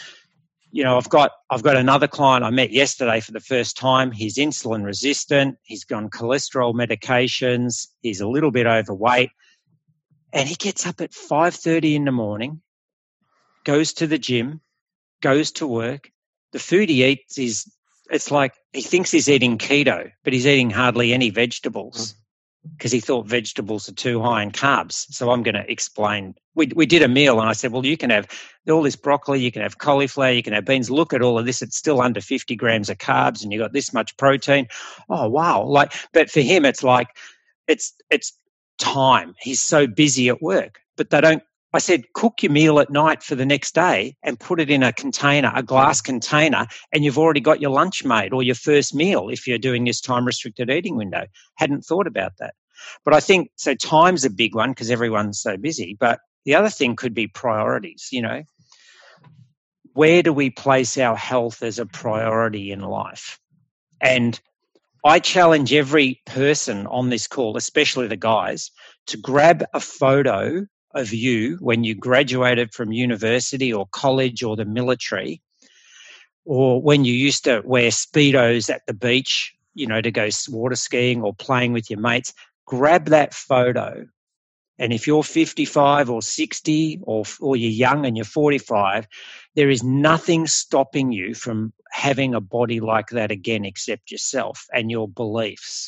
I've got another client I met yesterday for the first time. He's insulin resistant. He's on cholesterol medications. He's a little bit overweight. And he gets up at 5:30 in the morning, goes to the gym, goes to work. The food he eats it's like he thinks he's eating keto, but he's eating hardly any vegetables because he thought vegetables are too high in carbs. So I'm going to explain. We did a meal and I said, well, you can have all this broccoli, you can have cauliflower, you can have beans. Look at all of this. It's still under 50 grams of carbs and you got this much protein. Oh, wow. But for him, it's like, it's time. He's so busy at work, but I said, cook your meal at night for the next day and put it in a container, a glass container, and you've already got your lunch made or your first meal if you're doing this time-restricted eating window. Hadn't thought about that. But I think, so time's a big one because everyone's so busy. But the other thing could be priorities, Where do we place our health as a priority in life? And I challenge every person on this call, especially the guys, to grab a photo of you when you graduated from university or college or the military, or when you used to wear Speedos at the beach, to go water skiing or playing with your mates. Grab that photo. And if you're 55 or 60 or you're young and you're 45, there is nothing stopping you from having a body like that again except yourself and your beliefs.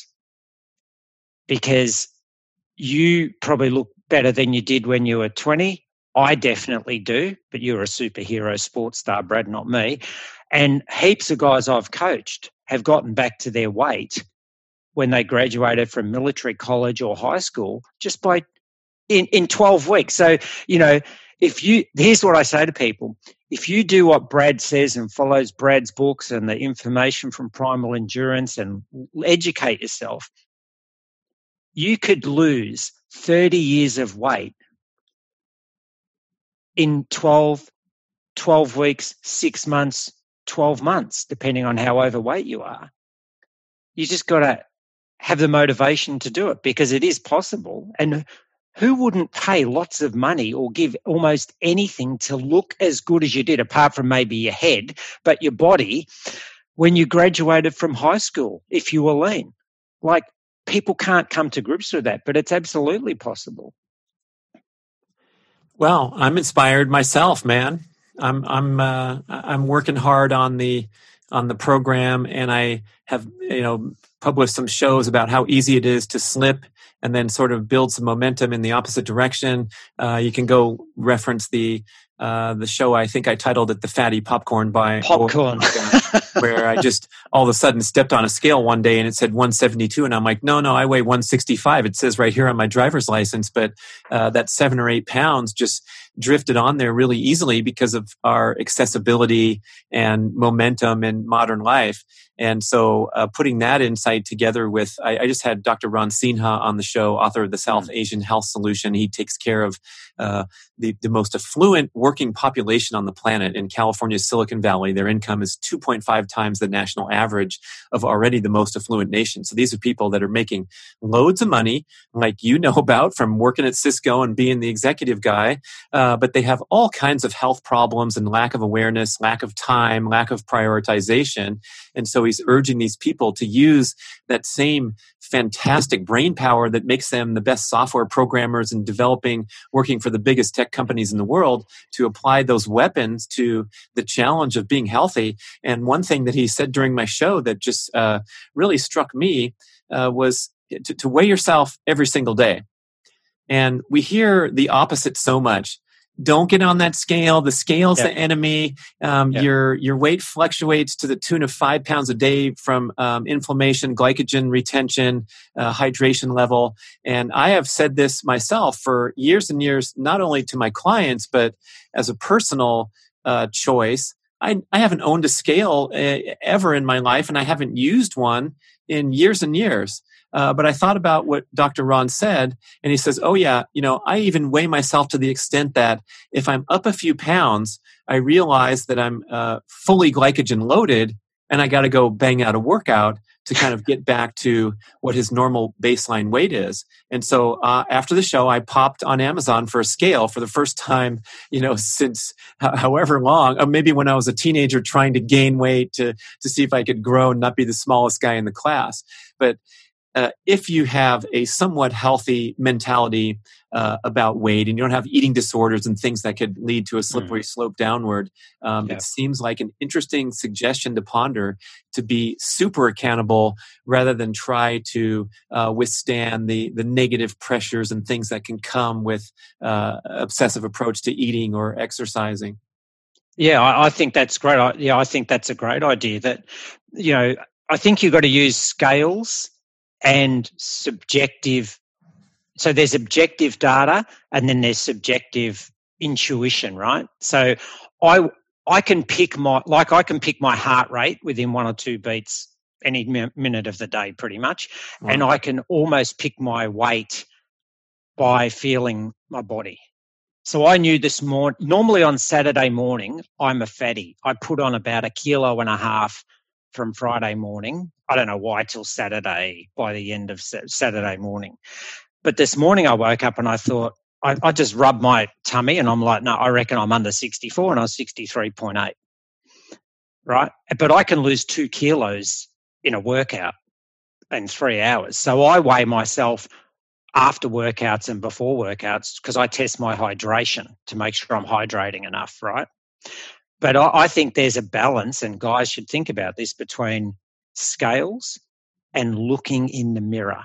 Because you probably look better than you did when you were 20. I definitely do, but you're a superhero sports star, Brad, not me. And heaps of guys I've coached have gotten back to their weight when they graduated from military, college or high school just by in 12 weeks. So, here's what I say to people. If you do what Brad says and follows Brad's books and the information from Primal Endurance and educate yourself, you could lose 30 years of weight in 12 weeks, 6 months, 12 months, depending on how overweight you are. You just got to have the motivation to do it because it is possible. And who wouldn't pay lots of money or give almost anything to look as good as you did, apart from maybe your head, but your body, when you graduated from high school, if you were lean? People can't come to grips with that, but it's absolutely possible. Well, I'm inspired myself, man. I'm working hard on the program, and I have published some shows about how easy it is to slip and then sort of build some momentum in the opposite direction. You can go reference the the show, I think I titled it The Fatty Popcorn by Popcorn. where I just all of a sudden stepped on a scale one day and it said 172. And I'm like, no, I weigh 165. It says right here on my driver's license. But that 7 or 8 pounds just drifted on there really easily because of our accessibility and momentum in modern life. And so putting that insight together with, I just had Dr. Ron Sinha on the show, author of the South Asian Health Solution. He takes care of the most affluent working population on the planet in California's Silicon Valley. Their income is 2.5 times the national average of already the most affluent nation. So these are people that are making loads of money, like you know about from working at Cisco and being the executive guy, but they have all kinds of health problems and lack of awareness, lack of time, lack of prioritization. And so he's urging these people to use that same fantastic brain power that makes them the best software programmers and working for the biggest tech companies in the world, to apply those weapons to the challenge of being healthy. And one thing that he said during my show that just really struck me was to weigh yourself every single day. And we hear the opposite so much. Don't get on that scale. The scale's the enemy. Your weight fluctuates to the tune of 5 pounds a day from inflammation, glycogen retention, hydration level. And I have said this myself for years and years, not only to my clients, but as a personal choice. I haven't owned a scale ever in my life, and I haven't used one in years and years. But I thought about what Dr. Ron said, and he says, I even weigh myself to the extent that if I'm up a few pounds, I realize that I'm fully glycogen loaded, and I got to go bang out a workout to kind of get back to what his normal baseline weight is. And so after the show, I popped on Amazon for a scale for the first time, since however long, or maybe when I was a teenager trying to gain weight to see if I could grow and not be the smallest guy in the class. But if you have a somewhat healthy mentality about weight and you don't have eating disorders and things that could lead to a slippery slope downward, it seems like an interesting suggestion to ponder, to be super accountable rather than try to withstand the negative pressures and things that can come with obsessive approach to eating or exercising. Yeah, I think that's great. I think that's a great idea. That, I think you've got to use scales and subjective. So there's objective data and then there's subjective intuition, right? So I can pick my heart rate within 1 or 2 beats any minute of the day pretty much. Right. And I can almost pick my weight by feeling my body. So I knew this morning, normally on Saturday morning, I'm a fatty. I put on about 1.5 kilos from Friday morning. I don't know why till Saturday, by the end of Saturday morning. But this morning I woke up and I thought, I just rubbed my tummy and I'm like, no, I reckon I'm under 64, and I was 63.8, right? But I can lose 2 kilos in a workout in 3 hours. So I weigh myself after workouts and before workouts because I test my hydration to make sure I'm hydrating enough, right? But I think there's a balance, and guys should think about this, between scales and looking in the mirror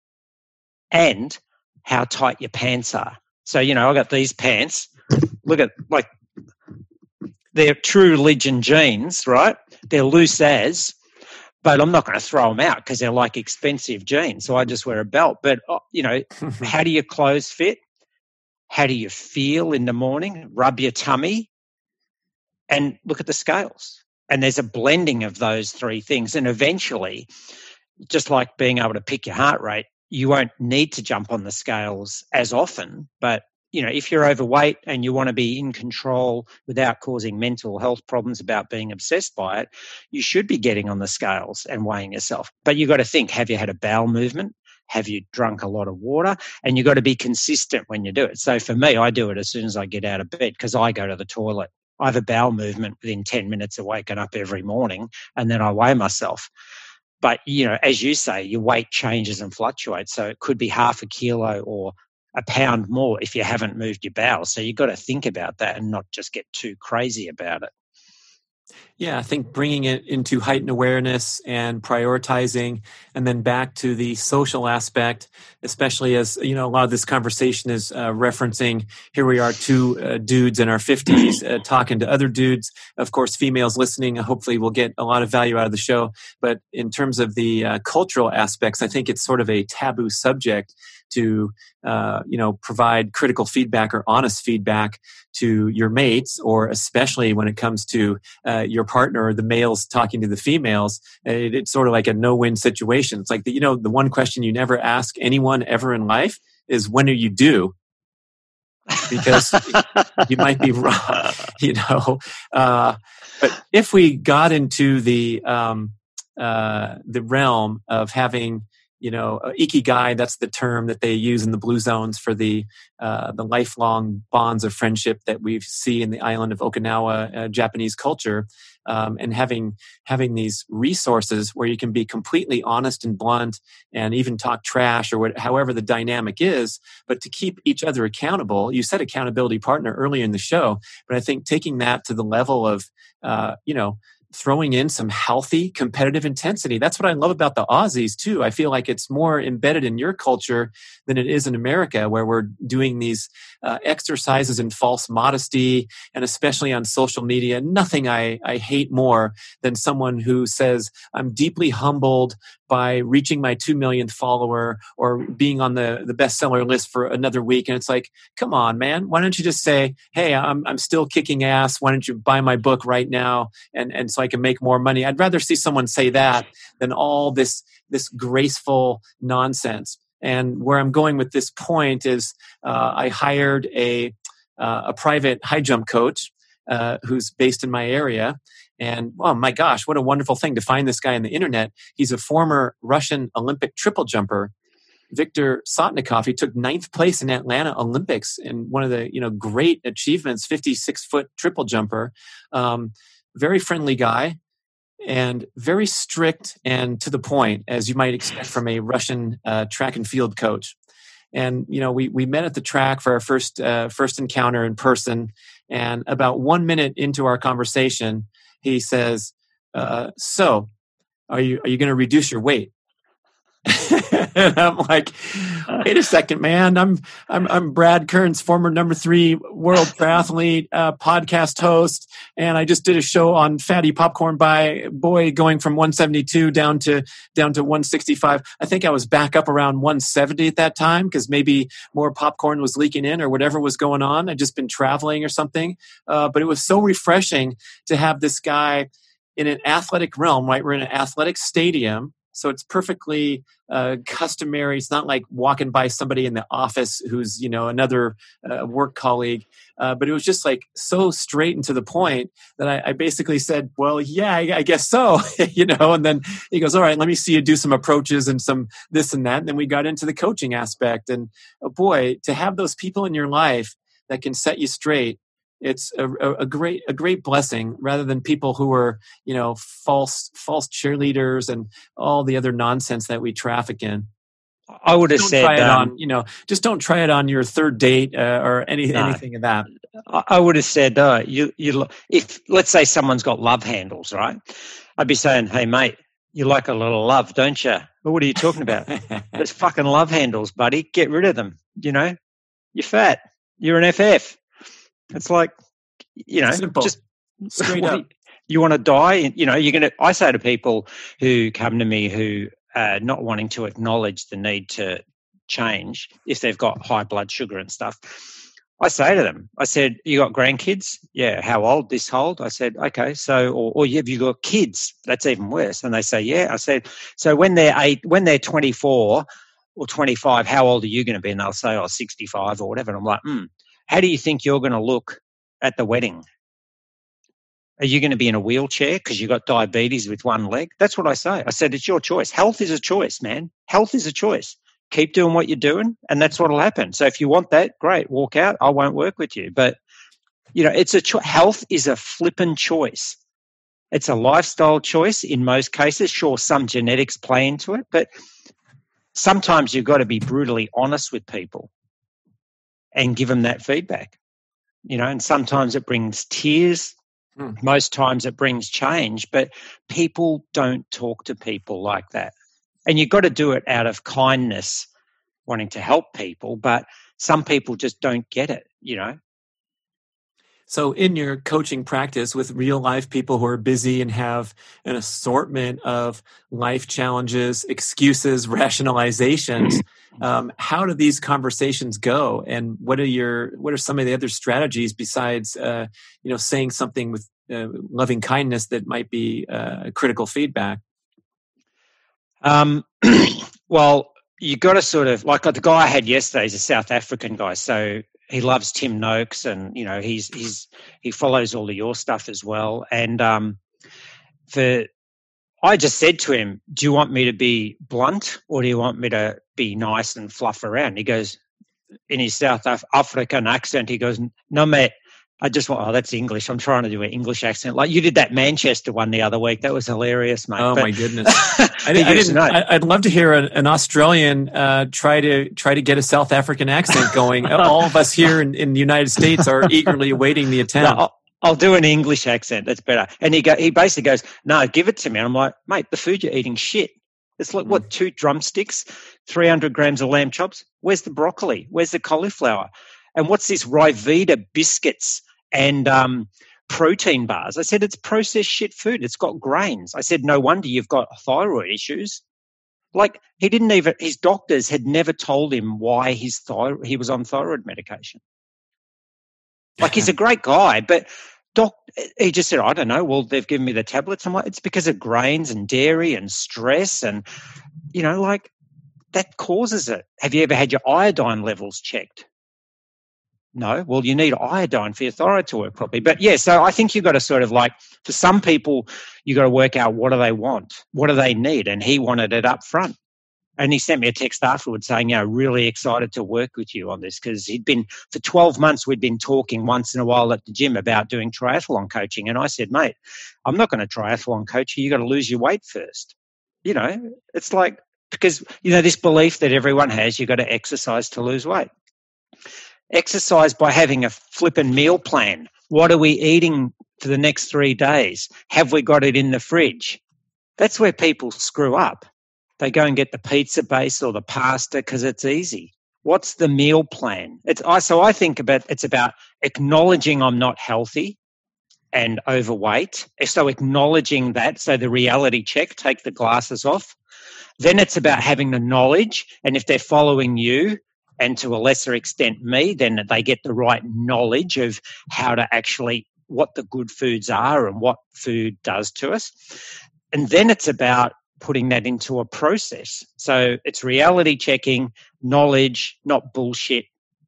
and how tight your pants are. So, I got these pants. Look at, they're True Religion jeans, right? They're loose as, but I'm not going to throw them out because they're like expensive jeans. So I just wear a belt. But, how do your clothes fit? How do you feel in the morning? Rub your tummy and look at the scales. And there's a blending of those 3 things. And eventually, just like being able to pick your heart rate, you won't need to jump on the scales as often. But, if you're overweight and you want to be in control without causing mental health problems about being obsessed by it, you should be getting on the scales and weighing yourself. But you've got to think, have you had a bowel movement? Have you drunk a lot of water? And you've got to be consistent when you do it. So for me, I do it as soon as I get out of bed because I go to the toilet. I have a bowel movement within 10 minutes of waking up every morning, and then I weigh myself. But, as you say, your weight changes and fluctuates. So it could be 0.5 kilo or a pound more if you haven't moved your bowels. So you've got to think about that and not just get too crazy about it. Yeah, I think bringing it into heightened awareness and prioritizing, and then back to the social aspect, especially as, a lot of this conversation is referencing, here we are, two dudes in our 50s talking to other dudes. Of course, females listening, hopefully will get a lot of value out of the show. But in terms of the cultural aspects, I think it's sort of a taboo subject to, provide critical feedback or honest feedback to your mates, or especially when it comes to your partner, or the males talking to the females. It's sort of like a no-win situation. It's like, the one question you never ask anyone ever in life is, when are you due? Because you might be wrong, But if we got into the realm of having, ikigai, that's the term that they use in the Blue Zones for the lifelong bonds of friendship that we see in the island of Okinawa, Japanese culture, and having these resources where you can be completely honest and blunt, and even talk trash, or however the dynamic is, but to keep each other accountable. You said accountability partner earlier in the show, but I think taking that to the level of, throwing in some healthy competitive intensity. That's what I love about the Aussies too. I feel like it's more embedded in your culture than it is in America, where we're doing these exercises in false modesty, and especially on social media. Nothing I hate more than someone who says, I'm deeply humbled by reaching my 2 millionth follower, or being on the bestseller list for another week. And it's like, come on, man, why don't you just say, hey, I'm still kicking ass. Why don't you buy my book right now? And so I can make more money. I'd rather see someone say that than all this graceful nonsense. And where I'm going with this point is, I hired a private high jump coach who's based in my area. And oh my gosh, what a wonderful thing to find this guy on the internet. He's a former Russian Olympic triple jumper, Viktor Sotnikov. He took 9th place in Atlanta Olympics, in one of the great achievements, 56-foot triple jumper. Very friendly guy, and very strict and to the point, as you might expect from a Russian track and field coach. And we met at the track for our first encounter in person. And about 1 minute into our conversation, he says, "So, are you going to reduce your weight?" And I'm like, wait a second, man. I'm Brad Kearns, former number 3 world triathlete, podcast host, and I just did a show on Fatty Popcorn Boy, going from 172 down to 165. I think I was back up around 170 at that time, because maybe more popcorn was leaking in, or whatever was going on. I'd just been traveling or something. But it was so refreshing to have this guy in an athletic realm, right? We're in an athletic stadium. So it's perfectly customary. It's not like walking by somebody in the office who's, another work colleague. But it was just like so straight and to the point that I basically said, well, yeah, I guess so, and then he goes, all right, let me see you do some approaches and some this and that. And then we got into the coaching aspect. And oh boy, to have those people in your life that can set you straight, it's a great blessing, rather than people who are, false cheerleaders and all the other nonsense that we traffic in. I would have said, just don't try it on your third date or anything of that. I would have said, if let's say someone's got love handles, right? I'd be saying, hey mate, you like a little love, don't you? But what are you talking about? There's fucking love handles, buddy. Get rid of them. You're fat. You're an FF. It's like, simple. Just straight up. You want to die? I say to people who come to me who are not wanting to acknowledge the need to change, if they've got high blood sugar and stuff, I say to them, I said, you got grandkids? Yeah. How old? This old? I said, okay. So, or have you got kids? That's even worse. And they say, yeah. I said, so when they're 24 or 25, how old are you going to be? And they'll say, 65 or whatever. And I'm like, how do you think you're going to look at the wedding? Are you going to be in a wheelchair because you got diabetes with one leg? That's what I say. I said, it's your choice. Health is a choice, man. Health is a choice. Keep doing what you're doing, and that's what will happen. So if you want that, great, walk out. I won't work with you. But, it's a health is a flippin' choice. It's a lifestyle choice in most cases. Sure, some genetics play into it, but sometimes you've got to be brutally honest with people and give them that feedback, and sometimes it brings tears Most times it brings change, but people don't talk to people like that. And you've got to do it out of kindness, wanting to help people, but some people just don't get it, you know. So in your coaching practice with real life people who are busy and have an assortment of life challenges, excuses, rationalizations, how do these conversations go? And what are some of the other strategies besides, saying something with loving kindness that might be critical feedback? Well, you got to sort of, like the guy I had yesterday is a South African guy, so he loves Tim Noakes, and you know he follows all of your stuff as well. And I just said to him, "Do you want me to be blunt, or do you want me to be nice and fluff around?" He goes, in his South African accent, he goes, "No, mate, I just want." Oh, that's English. I'm trying to do an English accent. Like you did that Manchester one the other week. That was hilarious, mate. Oh, my goodness! I'd love to hear an Australian try to get a South African accent going. All of us here in the United States are eagerly awaiting the attempt. No, I'll do an English accent. That's better. And he basically goes, "No, give it to me." And I'm like, "Mate, the food you're eating shit. It's like, what, 2 drumsticks, 300 grams of lamb chops? Where's the broccoli? Where's the cauliflower? And what's this Ryvita biscuits and protein bars?" I said, "It's processed shit food. It's got grains." I said, "No wonder you've got thyroid issues." Like his doctors had never told him why he was on thyroid medication. Like he's a great guy, but he just said, "I don't know. Well, they've given me the tablets." I'm like, "It's because of grains and dairy and stress and, like that causes it." Have you ever had your iodine levels checked? No. Well, you need iodine for your thyroid to work properly. But yeah, so I think you've got to sort of for some people, you got to work out what do they want? What do they need? And he wanted it up front. And he sent me a text afterwards saying, really excited to work with you on this, because for 12 months, we'd been talking once in a while at the gym about doing triathlon coaching. And I said, "Mate, I'm not going to triathlon coach you. You got to lose your weight first." It's like, because, this belief that everyone has, you got to exercise to lose weight. Exercise by having a flippin' meal plan. What are we eating for the next 3 days? Have we got it in the fridge? That's where people screw up. They go and get the pizza base or the pasta because it's easy. What's the meal plan? So I think it's about acknowledging I'm not healthy and overweight. So acknowledging that. So the reality check, take the glasses off. Then it's about having the knowledge. And if they're following you, and to a lesser extent me, then they get the right knowledge of how to actually, what the good foods are and what food does to us. And then it's about putting that into a process. So it's reality checking, knowledge, not bullshit,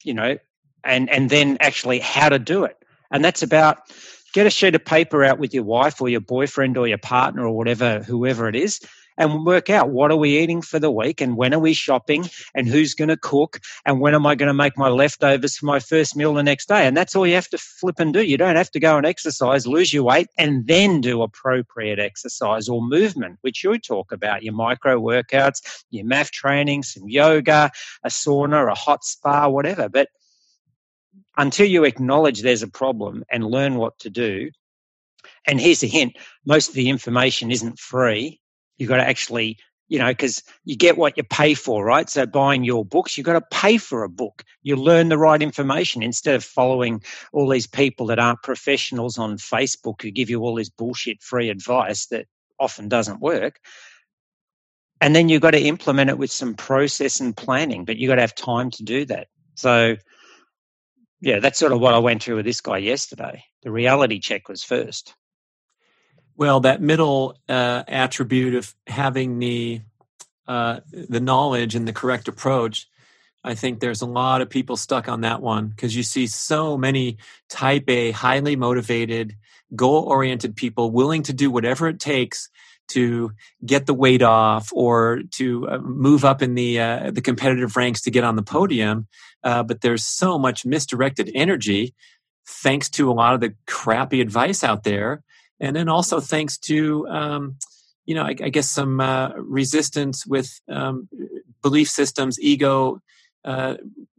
and then actually how to do it. And that's about, get a sheet of paper out with your wife or your boyfriend or your partner or whatever, whoever it is, and work out what are we eating for the week and when are we shopping and who's going to cook and when am I going to make my leftovers for my first meal the next day. And that's all you have to flip and do. You don't have to go and exercise, lose your weight, and then do appropriate exercise or movement, which you talk about, your micro workouts, your math training, some yoga, a sauna, a hot spa, whatever. But until you acknowledge there's a problem and learn what to do, and here's a hint, most of the information isn't free. You've got to actually, because you get what you pay for, right? So buying your books, you've got to pay for a book. You learn the right information instead of following all these people that aren't professionals on Facebook who give you all this bullshit free advice that often doesn't work. And then you've got to implement it with some process and planning, but you've got to have time to do that. So, yeah, that's sort of what I went through with this guy yesterday. The reality check was first. Well, that middle attribute of having the knowledge and the correct approach, I think there's a lot of people stuck on that one, because you see so many type A, highly motivated, goal-oriented people willing to do whatever it takes to get the weight off or to move up in the competitive ranks to get on the podium. But there's so much misdirected energy thanks to a lot of the crappy advice out there. And then also thanks to, I guess some resistance with belief systems, ego,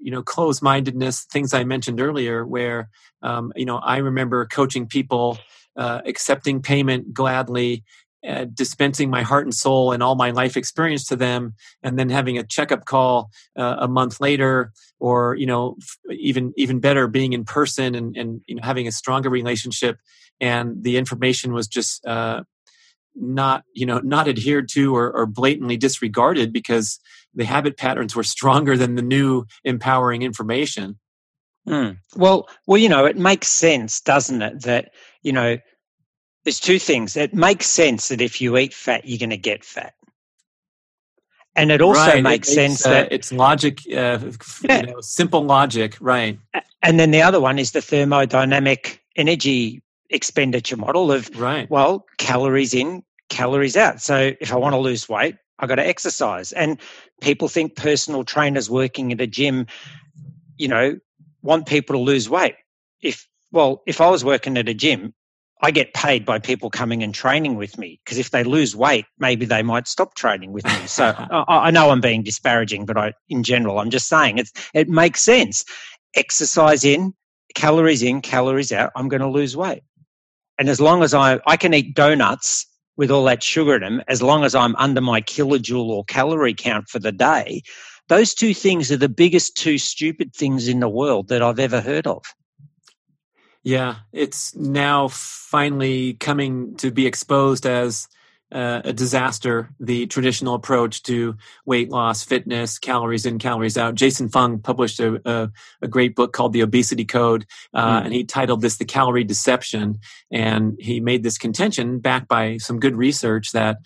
closed-mindedness, things I mentioned earlier where, I remember coaching people accepting payment gladly, dispensing my heart and soul and all my life experience to them, and then having a checkup call a month later, or even better, being in person and having a stronger relationship, and the information was just not adhered to or blatantly disregarded because the habit patterns were stronger than the new empowering information. Well, it makes sense, doesn't it? That there's two things. It makes sense that if you eat fat, you're going to get fat. And it also makes sense that it's logic, simple logic, right? And then the other one is the thermodynamic energy expenditure model of, calories in, calories out. So if I want to lose weight, I got to exercise. And people think personal trainers working at a gym, want people to lose weight. If I was working at a gym, I get paid by people coming and training with me, because if they lose weight, maybe they might stop training with me. So I know I'm being disparaging, but in general, I'm just saying it makes sense. Exercise in, calories out, I'm going to lose weight. And as long as I can eat donuts with all that sugar in them, as long as I'm under my kilojoule or calorie count for the day, those two things are the biggest two stupid things in the world that I've ever heard of. Yeah, it's now finally coming to be exposed as a disaster, the traditional approach to weight loss, fitness, calories in, calories out. Jason Fung published a great book called The Obesity Code, and he titled this The Calorie Deception. And he made this contention, backed by some good research, that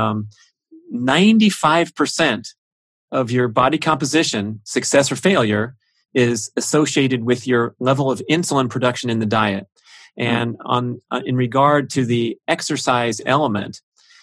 95% of your body composition, success or failure, is associated with your level of insulin production in the diet. And in regard to the exercise element,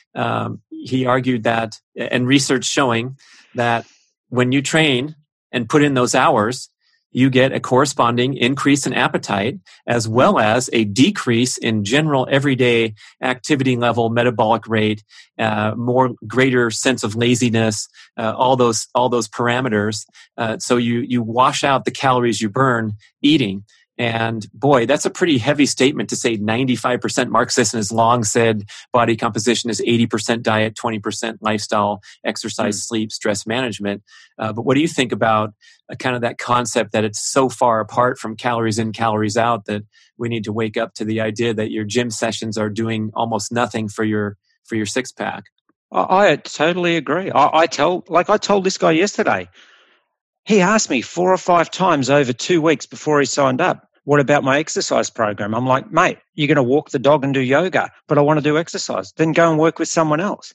he argued that, and research showing that when you train and put in those hours, you get a corresponding increase in appetite, as well as a decrease in general everyday activity level, metabolic rate, greater sense of laziness, all those parameters. So you wash out the calories you burn eating. And boy, that's a pretty heavy statement to say 95%. Mark Sisson has long said body composition is 80% diet, 20% lifestyle, exercise, sleep, stress management. But what do you think about kind of that concept that it's so far apart from calories in, calories out that we need to wake up to the idea that your gym sessions are doing almost nothing for your six pack? I totally agree. I told this guy yesterday. He asked me 4 or 5 times over 2 weeks before he signed up, what about my exercise program? I'm like, mate, you're going to walk the dog and do yoga, but I want to do exercise. Then go and work with someone else.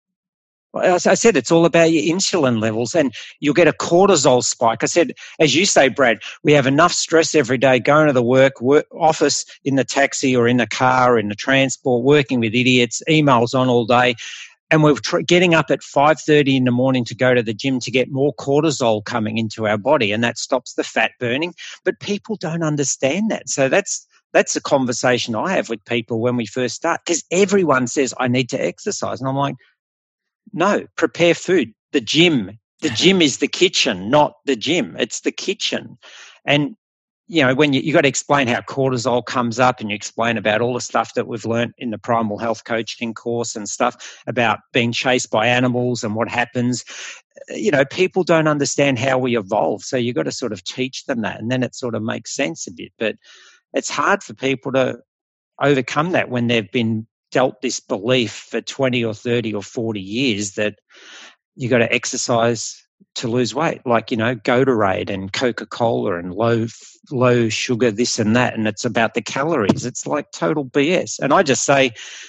As I said, it's all about your insulin levels, and you'll get a cortisol spike. I said, as you say, Brad, we have enough stress every day going to the work office, in the taxi or in the car, in the transport, working with idiots, emails on all day. And we're getting up at 5:30 in the morning to go to the gym to get more cortisol coming into our body, and that stops the fat burning. But people don't understand that. So that's the conversation I have with people when we first start, because everyone says, I need to exercise. And I'm like, no, prepare food. The gym is the kitchen, not the gym. It's the kitchen. And when you got to explain how cortisol comes up, and you explain about all the stuff that we've learned in the Primal Health Coaching course and stuff about being chased by animals and what happens, people don't understand how we evolve. So you got to sort of teach them that, and then it sort of makes sense a bit. But it's hard for people to overcome that when they've been dealt this belief for 20 or 30 or 40 years that you got to exercise to lose weight, like, Gatorade and Coca-Cola and low sugar, this and that, and it's about the calories. It's like total BS. And I just say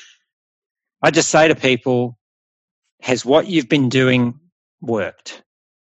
to people, has what you've been doing worked?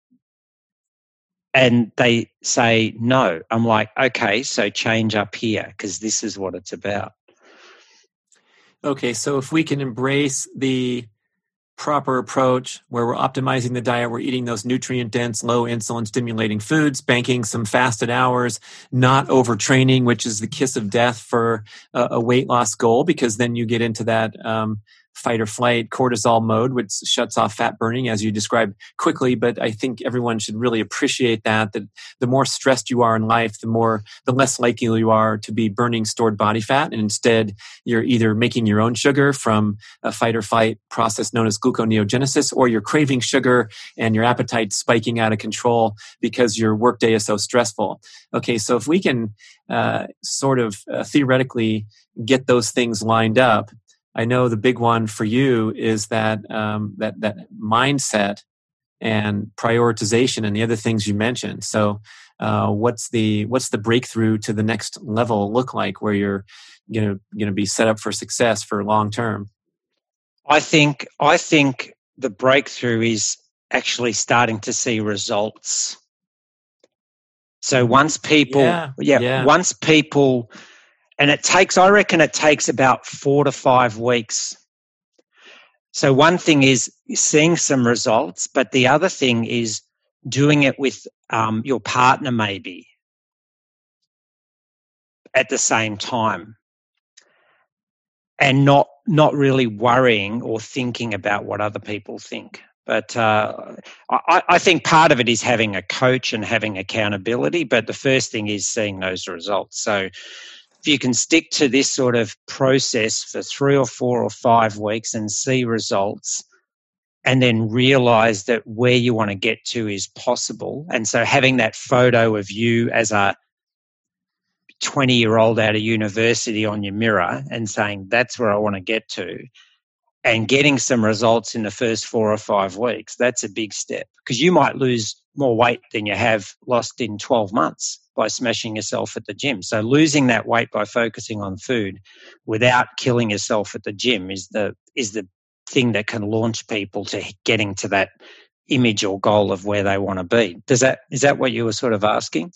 And they say no. I'm like, okay, so change up here, because this is what it's about. Okay, so if we can embrace the proper approach where we're optimizing the diet, we're eating those nutrient-dense, low insulin stimulating foods, banking some fasted hours, not overtraining, which is the kiss of death for a weight loss goal, because then you get into that fight or flight cortisol mode, which shuts off fat burning, as you described quickly. But I think everyone should really appreciate that the more stressed you are in life, the less likely you are to be burning stored body fat. And instead, you're either making your own sugar from a fight or flight process known as gluconeogenesis, or you're craving sugar and your appetite's spiking out of control because your workday is so stressful. Okay, so if we can theoretically get those things lined up, I know the big one for you is that that mindset and prioritization and the other things you mentioned. So, what's the breakthrough to the next level look like, where you're gonna be set up for success for long term? I think the breakthrough is actually starting to see results. So once people, once people. And I reckon it takes about 4 to 5 weeks. So one thing is seeing some results, but the other thing is doing it with your partner maybe at the same time, and not really worrying or thinking about what other people think. But I think part of it is having a coach and having accountability, but the first thing is seeing those results. So if you can stick to this sort of process for 3 or 4 or 5 weeks and see results, and then realize that where you want to get to is possible. And so having that photo of you as a 20-year-old out of university on your mirror and saying, that's where I want to get to, and getting some results in the first 4 or 5 weeks, that's a big step, because you might lose more weight than you have lost in 12 months by smashing yourself at the gym. So losing that weight by focusing on food without killing yourself at the gym is the thing that can launch people to getting to that image or goal of where they want to be. Is that what you were sort of asking?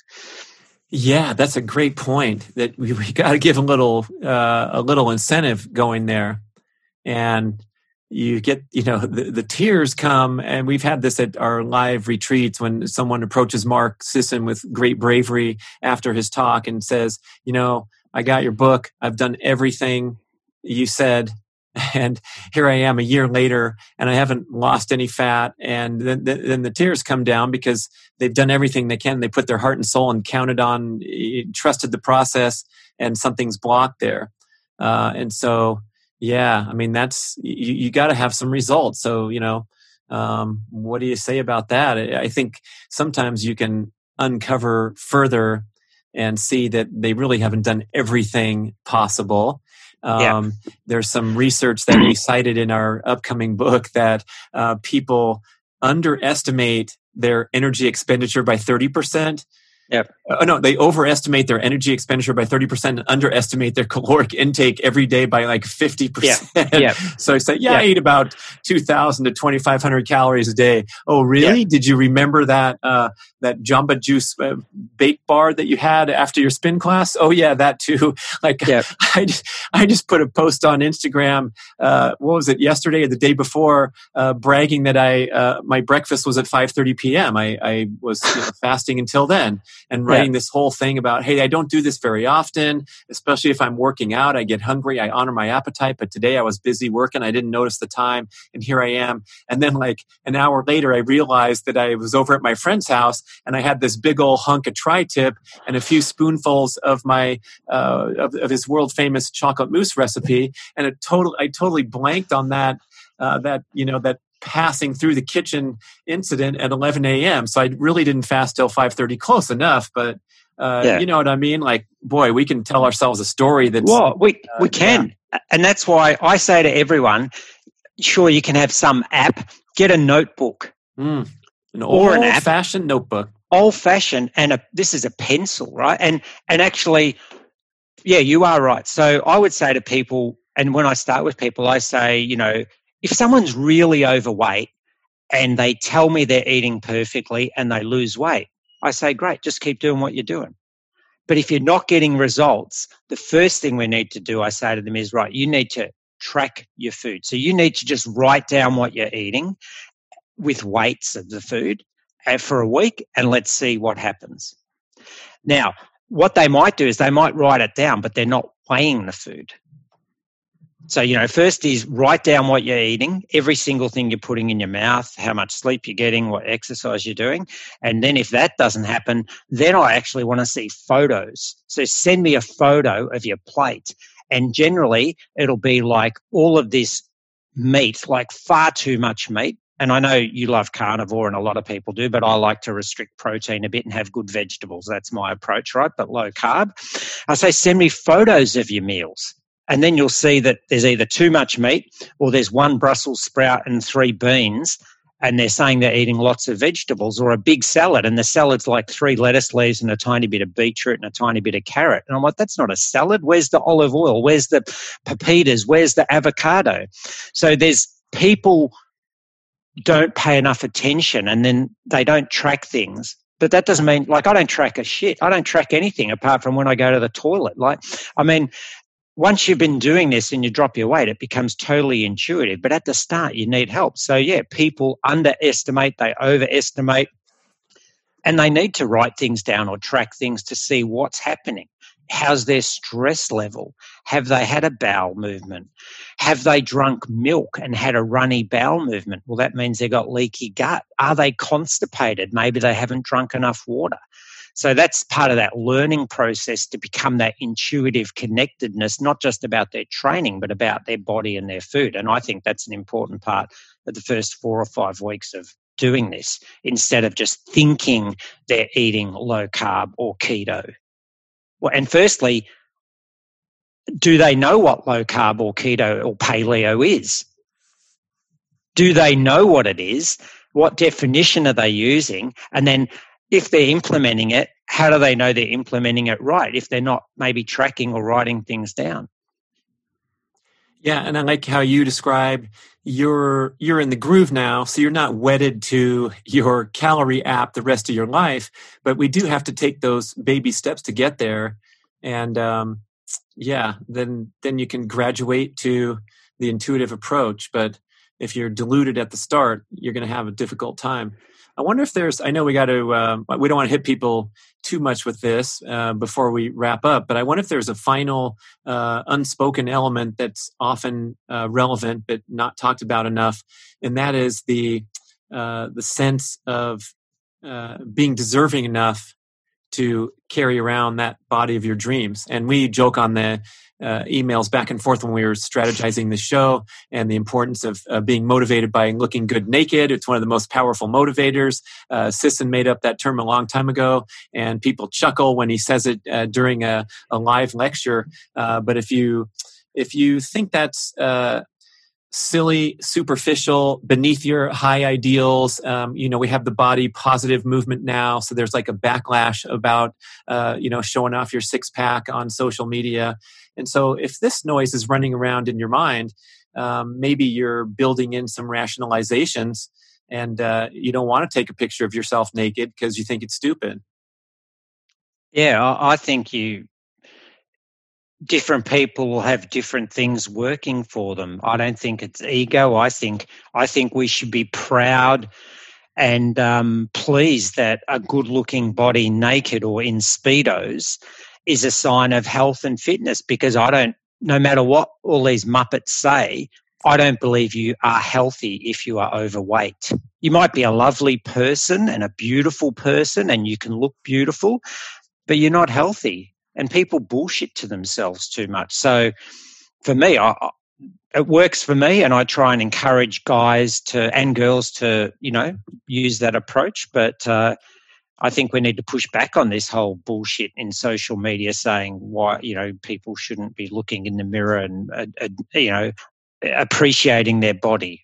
Yeah, that's a great point. That we got to give a little incentive going there, and you get, the tears come. And we've had this at our live retreats when someone approaches Mark Sisson with great bravery after his talk and says, I got your book. I've done everything you said. And here I am a year later, and I haven't lost any fat. And then the tears come down because they've done everything they can. They put their heart and soul and counted on, trusted the process, and something's blocked there. And so, yeah, I mean, that's, you got to have some results. So, what do you say about that? I think sometimes you can uncover further and see that they really haven't done everything possible. There's some research that we cited in our upcoming book that people underestimate their energy expenditure by 30%. Yep. No, they overestimate their energy expenditure by 30% and underestimate their caloric intake every day by like 50%. Yeah. So I say, I eat about 2,000 to 2,500 calories a day. Oh, really? Yeah. Did you remember that Jamba Juice bake bar that you had after your spin class? Oh, yeah, that too. Like, I just put a post on Instagram. What was it, yesterday or the day before, bragging that my breakfast was at 5:30 p.m. I was fasting until then. And writing this whole thing about, hey, I don't do this very often, especially if I'm working out. I get hungry. I honor my appetite. But today I was busy working. I didn't notice the time. And here I am. And then like an hour later, I realized that I was over at my friend's house and I had this big old hunk of tri-tip and a few spoonfuls of my of his world famous chocolate mousse recipe. And I totally blanked on that passing through the kitchen incident at 11 a.m. So I really didn't fast till 5:30, close enough. But you know what I mean? Like, boy, we can tell ourselves a story that's... Well, we can. Yeah. And that's why I say to everyone, sure, you can have some app, get a notebook. An old-fashioned notebook. Old-fashioned, and this is a pencil, right? And actually, yeah, you are right. So I would say to people, and when I start with people, I say, if someone's really overweight and they tell me they're eating perfectly and they lose weight, I say, great, just keep doing what you're doing. But if you're not getting results, the first thing we need to do, I say to them, is, right, you need to track your food. So you need to just write down what you're eating with weights of the food for a week, and let's see what happens. Now, what they might do is they might write it down, but they're not weighing the food. So, first is write down what you're eating, every single thing you're putting in your mouth, how much sleep you're getting, what exercise you're doing. And then if that doesn't happen, then I actually want to see photos. So send me a photo of your plate. And generally, it'll be like all of this meat, like far too much meat. And I know you love carnivore and a lot of people do, but I like to restrict protein a bit and have good vegetables. That's my approach, right? But low carb. I say send me photos of your meals. And then you'll see that there's either too much meat or there's 1 Brussels sprout and 3 beans, and they're saying they're eating lots of vegetables, or a big salad, and the salad's like 3 lettuce leaves and a tiny bit of beetroot and a tiny bit of carrot. And I'm like, that's not a salad. Where's the olive oil? Where's the pepitas? Where's the avocado? So there's people don't pay enough attention, and then they don't track things. But that doesn't mean, like, I don't track a shit. I don't track anything apart from when I go to the toilet. Once you've been doing this and you drop your weight, it becomes totally intuitive. But at the start, you need help. So, yeah, people underestimate, they overestimate, and they need to write things down or track things to see what's happening. How's their stress level? Have they had a bowel movement? Have they drunk milk and had a runny bowel movement? Well, that means they've got leaky gut. Are they constipated? Maybe they haven't drunk enough water. So that's part of that learning process to become that intuitive connectedness, not just about their training, but about their body and their food. And I think that's an important part of the first 4 or 5 weeks of doing this, instead of just thinking they're eating low carb or keto. Well, and firstly, do they know what low carb or keto or paleo is? Do they know what it is? What definition are they using? And then if they're implementing it, how do they know they're implementing it right if they're not maybe tracking or writing things down? Yeah, and I like how you describe you're in the groove now, so you're not wedded to your calorie app the rest of your life, but we do have to take those baby steps to get there. And then you can graduate to the intuitive approach. But if you're diluted at the start, you're going to have a difficult time. I wonder if I know we don't want to hit people too much with this before we wrap up, but I wonder if there's a final unspoken element that's often relevant but not talked about enough, and that is the sense of being deserving enough to carry around that body of your dreams. And we joke on the emails back and forth when we were strategizing the show, and the importance of being motivated by looking good naked. It's one of the most powerful motivators. Sisson made up that term a long time ago, and people chuckle when he says it during a live lecture. But if you think that's silly, superficial, beneath your high ideals. We have the body positive movement now. So there's like a backlash about, showing off your 6-pack on social media. And so if this noise is running around in your mind, maybe you're building in some rationalizations, and you don't want to take a picture of yourself naked because you think it's stupid. Yeah, I think different people will have different things working for them. I don't think it's ego. I think we should be proud and pleased that a good-looking body naked or in Speedos is a sign of health and fitness, because no matter what all these Muppets say, I don't believe you are healthy if you are overweight. You might be a lovely person and a beautiful person and you can look beautiful, but you're not healthy. And people bullshit to themselves too much. So for me, it works for me, and I try and encourage guys and girls to, use that approach. But I think we need to push back on this whole bullshit in social media saying why, people shouldn't be looking in the mirror and, appreciating their body.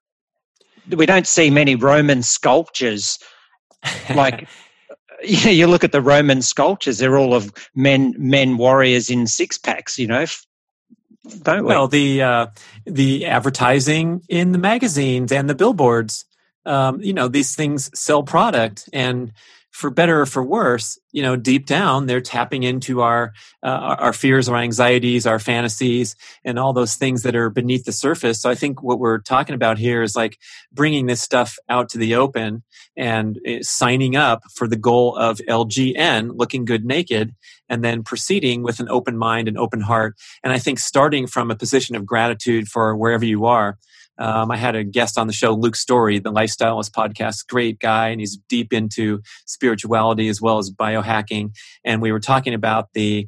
We don't see many Roman sculptures like... You look at the Roman sculptures; they're all of men warriors in 6-packs. Don't we? Well, the advertising in the magazines and the billboards, these things sell product, and for better or for worse, deep down, they're tapping into our fears, our anxieties, our fantasies, and all those things that are beneath the surface. So I think what we're talking about here is like bringing this stuff out to the open and signing up for the goal of LGN, looking good naked, and then proceeding with an open mind and open heart. And I think starting from a position of gratitude for wherever you are. I had a guest on the show, Luke Story, the Lifestylist podcast, great guy, and he's deep into spirituality as well as biohacking. And we were talking about the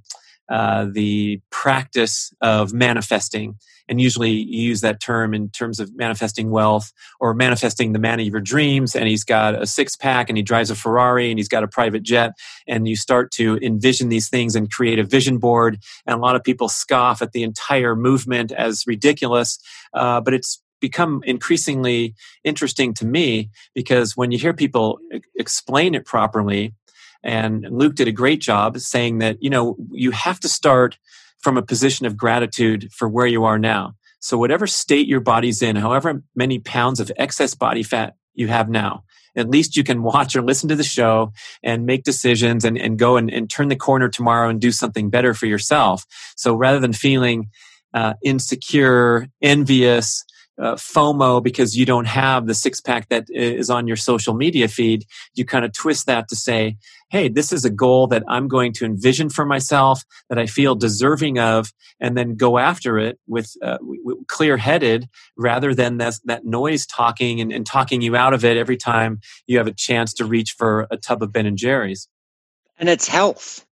practice of manifesting. And usually you use that term in terms of manifesting wealth or manifesting the man of your dreams. And he's got a six-pack and he drives a Ferrari and he's got a private jet. And you start to envision these things and create a vision board. And a lot of people scoff at the entire movement as ridiculous. But it's become increasingly interesting to me because when you hear people explain it properly, and Luke did a great job saying that, you have to start from a position of gratitude for where you are now. So whatever state your body's in, however many pounds of excess body fat you have now, at least you can watch or listen to the show and make decisions and go and turn the corner tomorrow and do something better for yourself. So rather than feeling insecure, envious, FOMO because you don't have the six-pack that is on your social media feed, you kind of twist that to say, hey, this is a goal that I'm going to envision for myself, that I feel deserving of, and then go after it with clear-headed rather than that noise talking and talking you out of it every time you have a chance to reach for a tub of Ben & Jerry's. And it's health.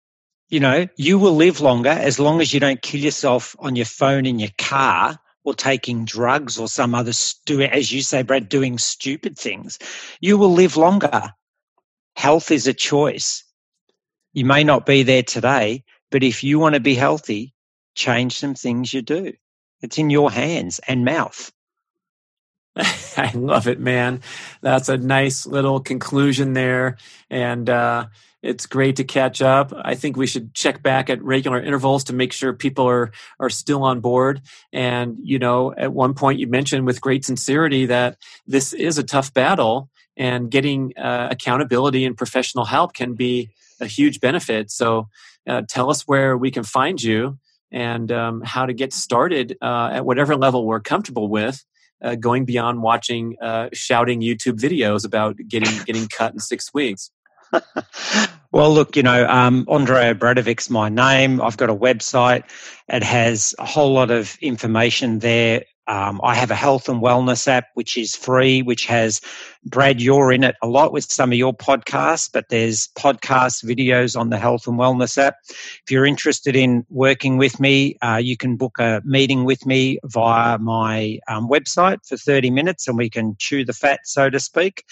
You will live longer as long as you don't kill yourself on your phone in your car or taking drugs or some other, as you say, Brad, doing stupid things. You will live longer. Health is a choice. You may not be there today, but if you want to be healthy, change some things you do. It's in your hands and mouth. I love it, man. That's a nice little conclusion there. And it's great to catch up. I think we should check back at regular intervals to make sure people are still on board. And, at one point you mentioned with great sincerity that this is a tough battle and getting accountability and professional help can be a huge benefit. So tell us where we can find you and how to get started at whatever level we're comfortable with. Going beyond watching shouting YouTube videos about getting cut in 6 weeks. Well, look, Andrej Obradovic's my name. I've got a website. It has a whole lot of information there. I have a health and wellness app, which is free, which has, Brad, you're in it a lot with some of your podcasts, but there's podcast videos on the health and wellness app. If you're interested in working with me, you can book a meeting with me via my website for 30 minutes and we can chew the fat, so to speak.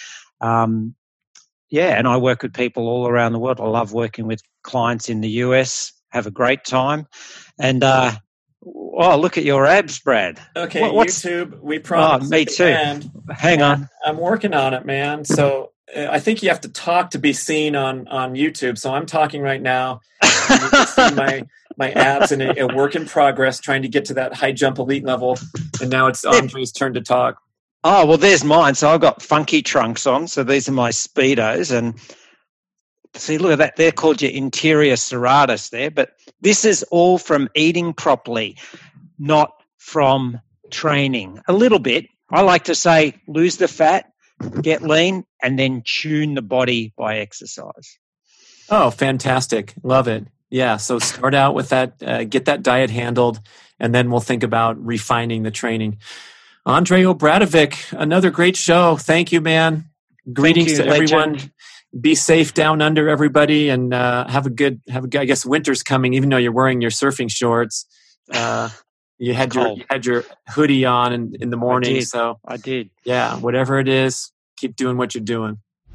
And I work with people all around the world. I love working with clients in the US, have a great time. And, look at your abs, Brad. Okay, YouTube, we promise. Me too. Hang on. I'm working on it, man. So I think you have to talk to be seen on YouTube. So I'm talking right now. And you can see my abs in a work in progress, trying to get to that high jump elite level. And now it's Andrej's turn to talk. Oh, well, there's mine. So I've got funky trunks on. So these are my Speedos. And see, look at that. They're called your interior serratus there. But this is all from eating properly, not from training. A little bit. I like to say lose the fat, get lean, and then tune the body by exercise. Oh, fantastic. Love it. Yeah, so start out with that, get that diet handled, and then we'll think about refining the training. Andrej Obradovic, another great show. Thank you, man. Greetings to everyone. Be safe down under, everybody, and have a good. I guess winter's coming, even though you're wearing your surfing shorts. You had your hoodie on in the morning. I did. Yeah, whatever it is, keep doing what you're doing.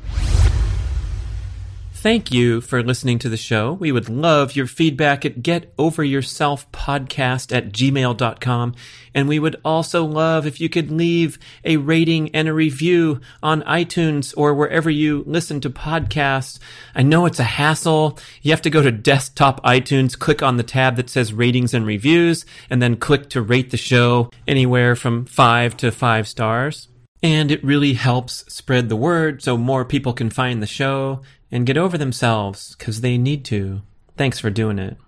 Thank you for listening to the show. We would love your feedback at getoveryourselfpodcast@gmail.com. And we would also love if you could leave a rating and a review on iTunes or wherever you listen to podcasts. I know it's a hassle. You have to go to desktop iTunes, click on the tab that says ratings and reviews, and then click to rate the show anywhere from 5 to 5 stars. And it really helps spread the word so more people can find the show and get over themselves, because they need to. Thanks for doing it.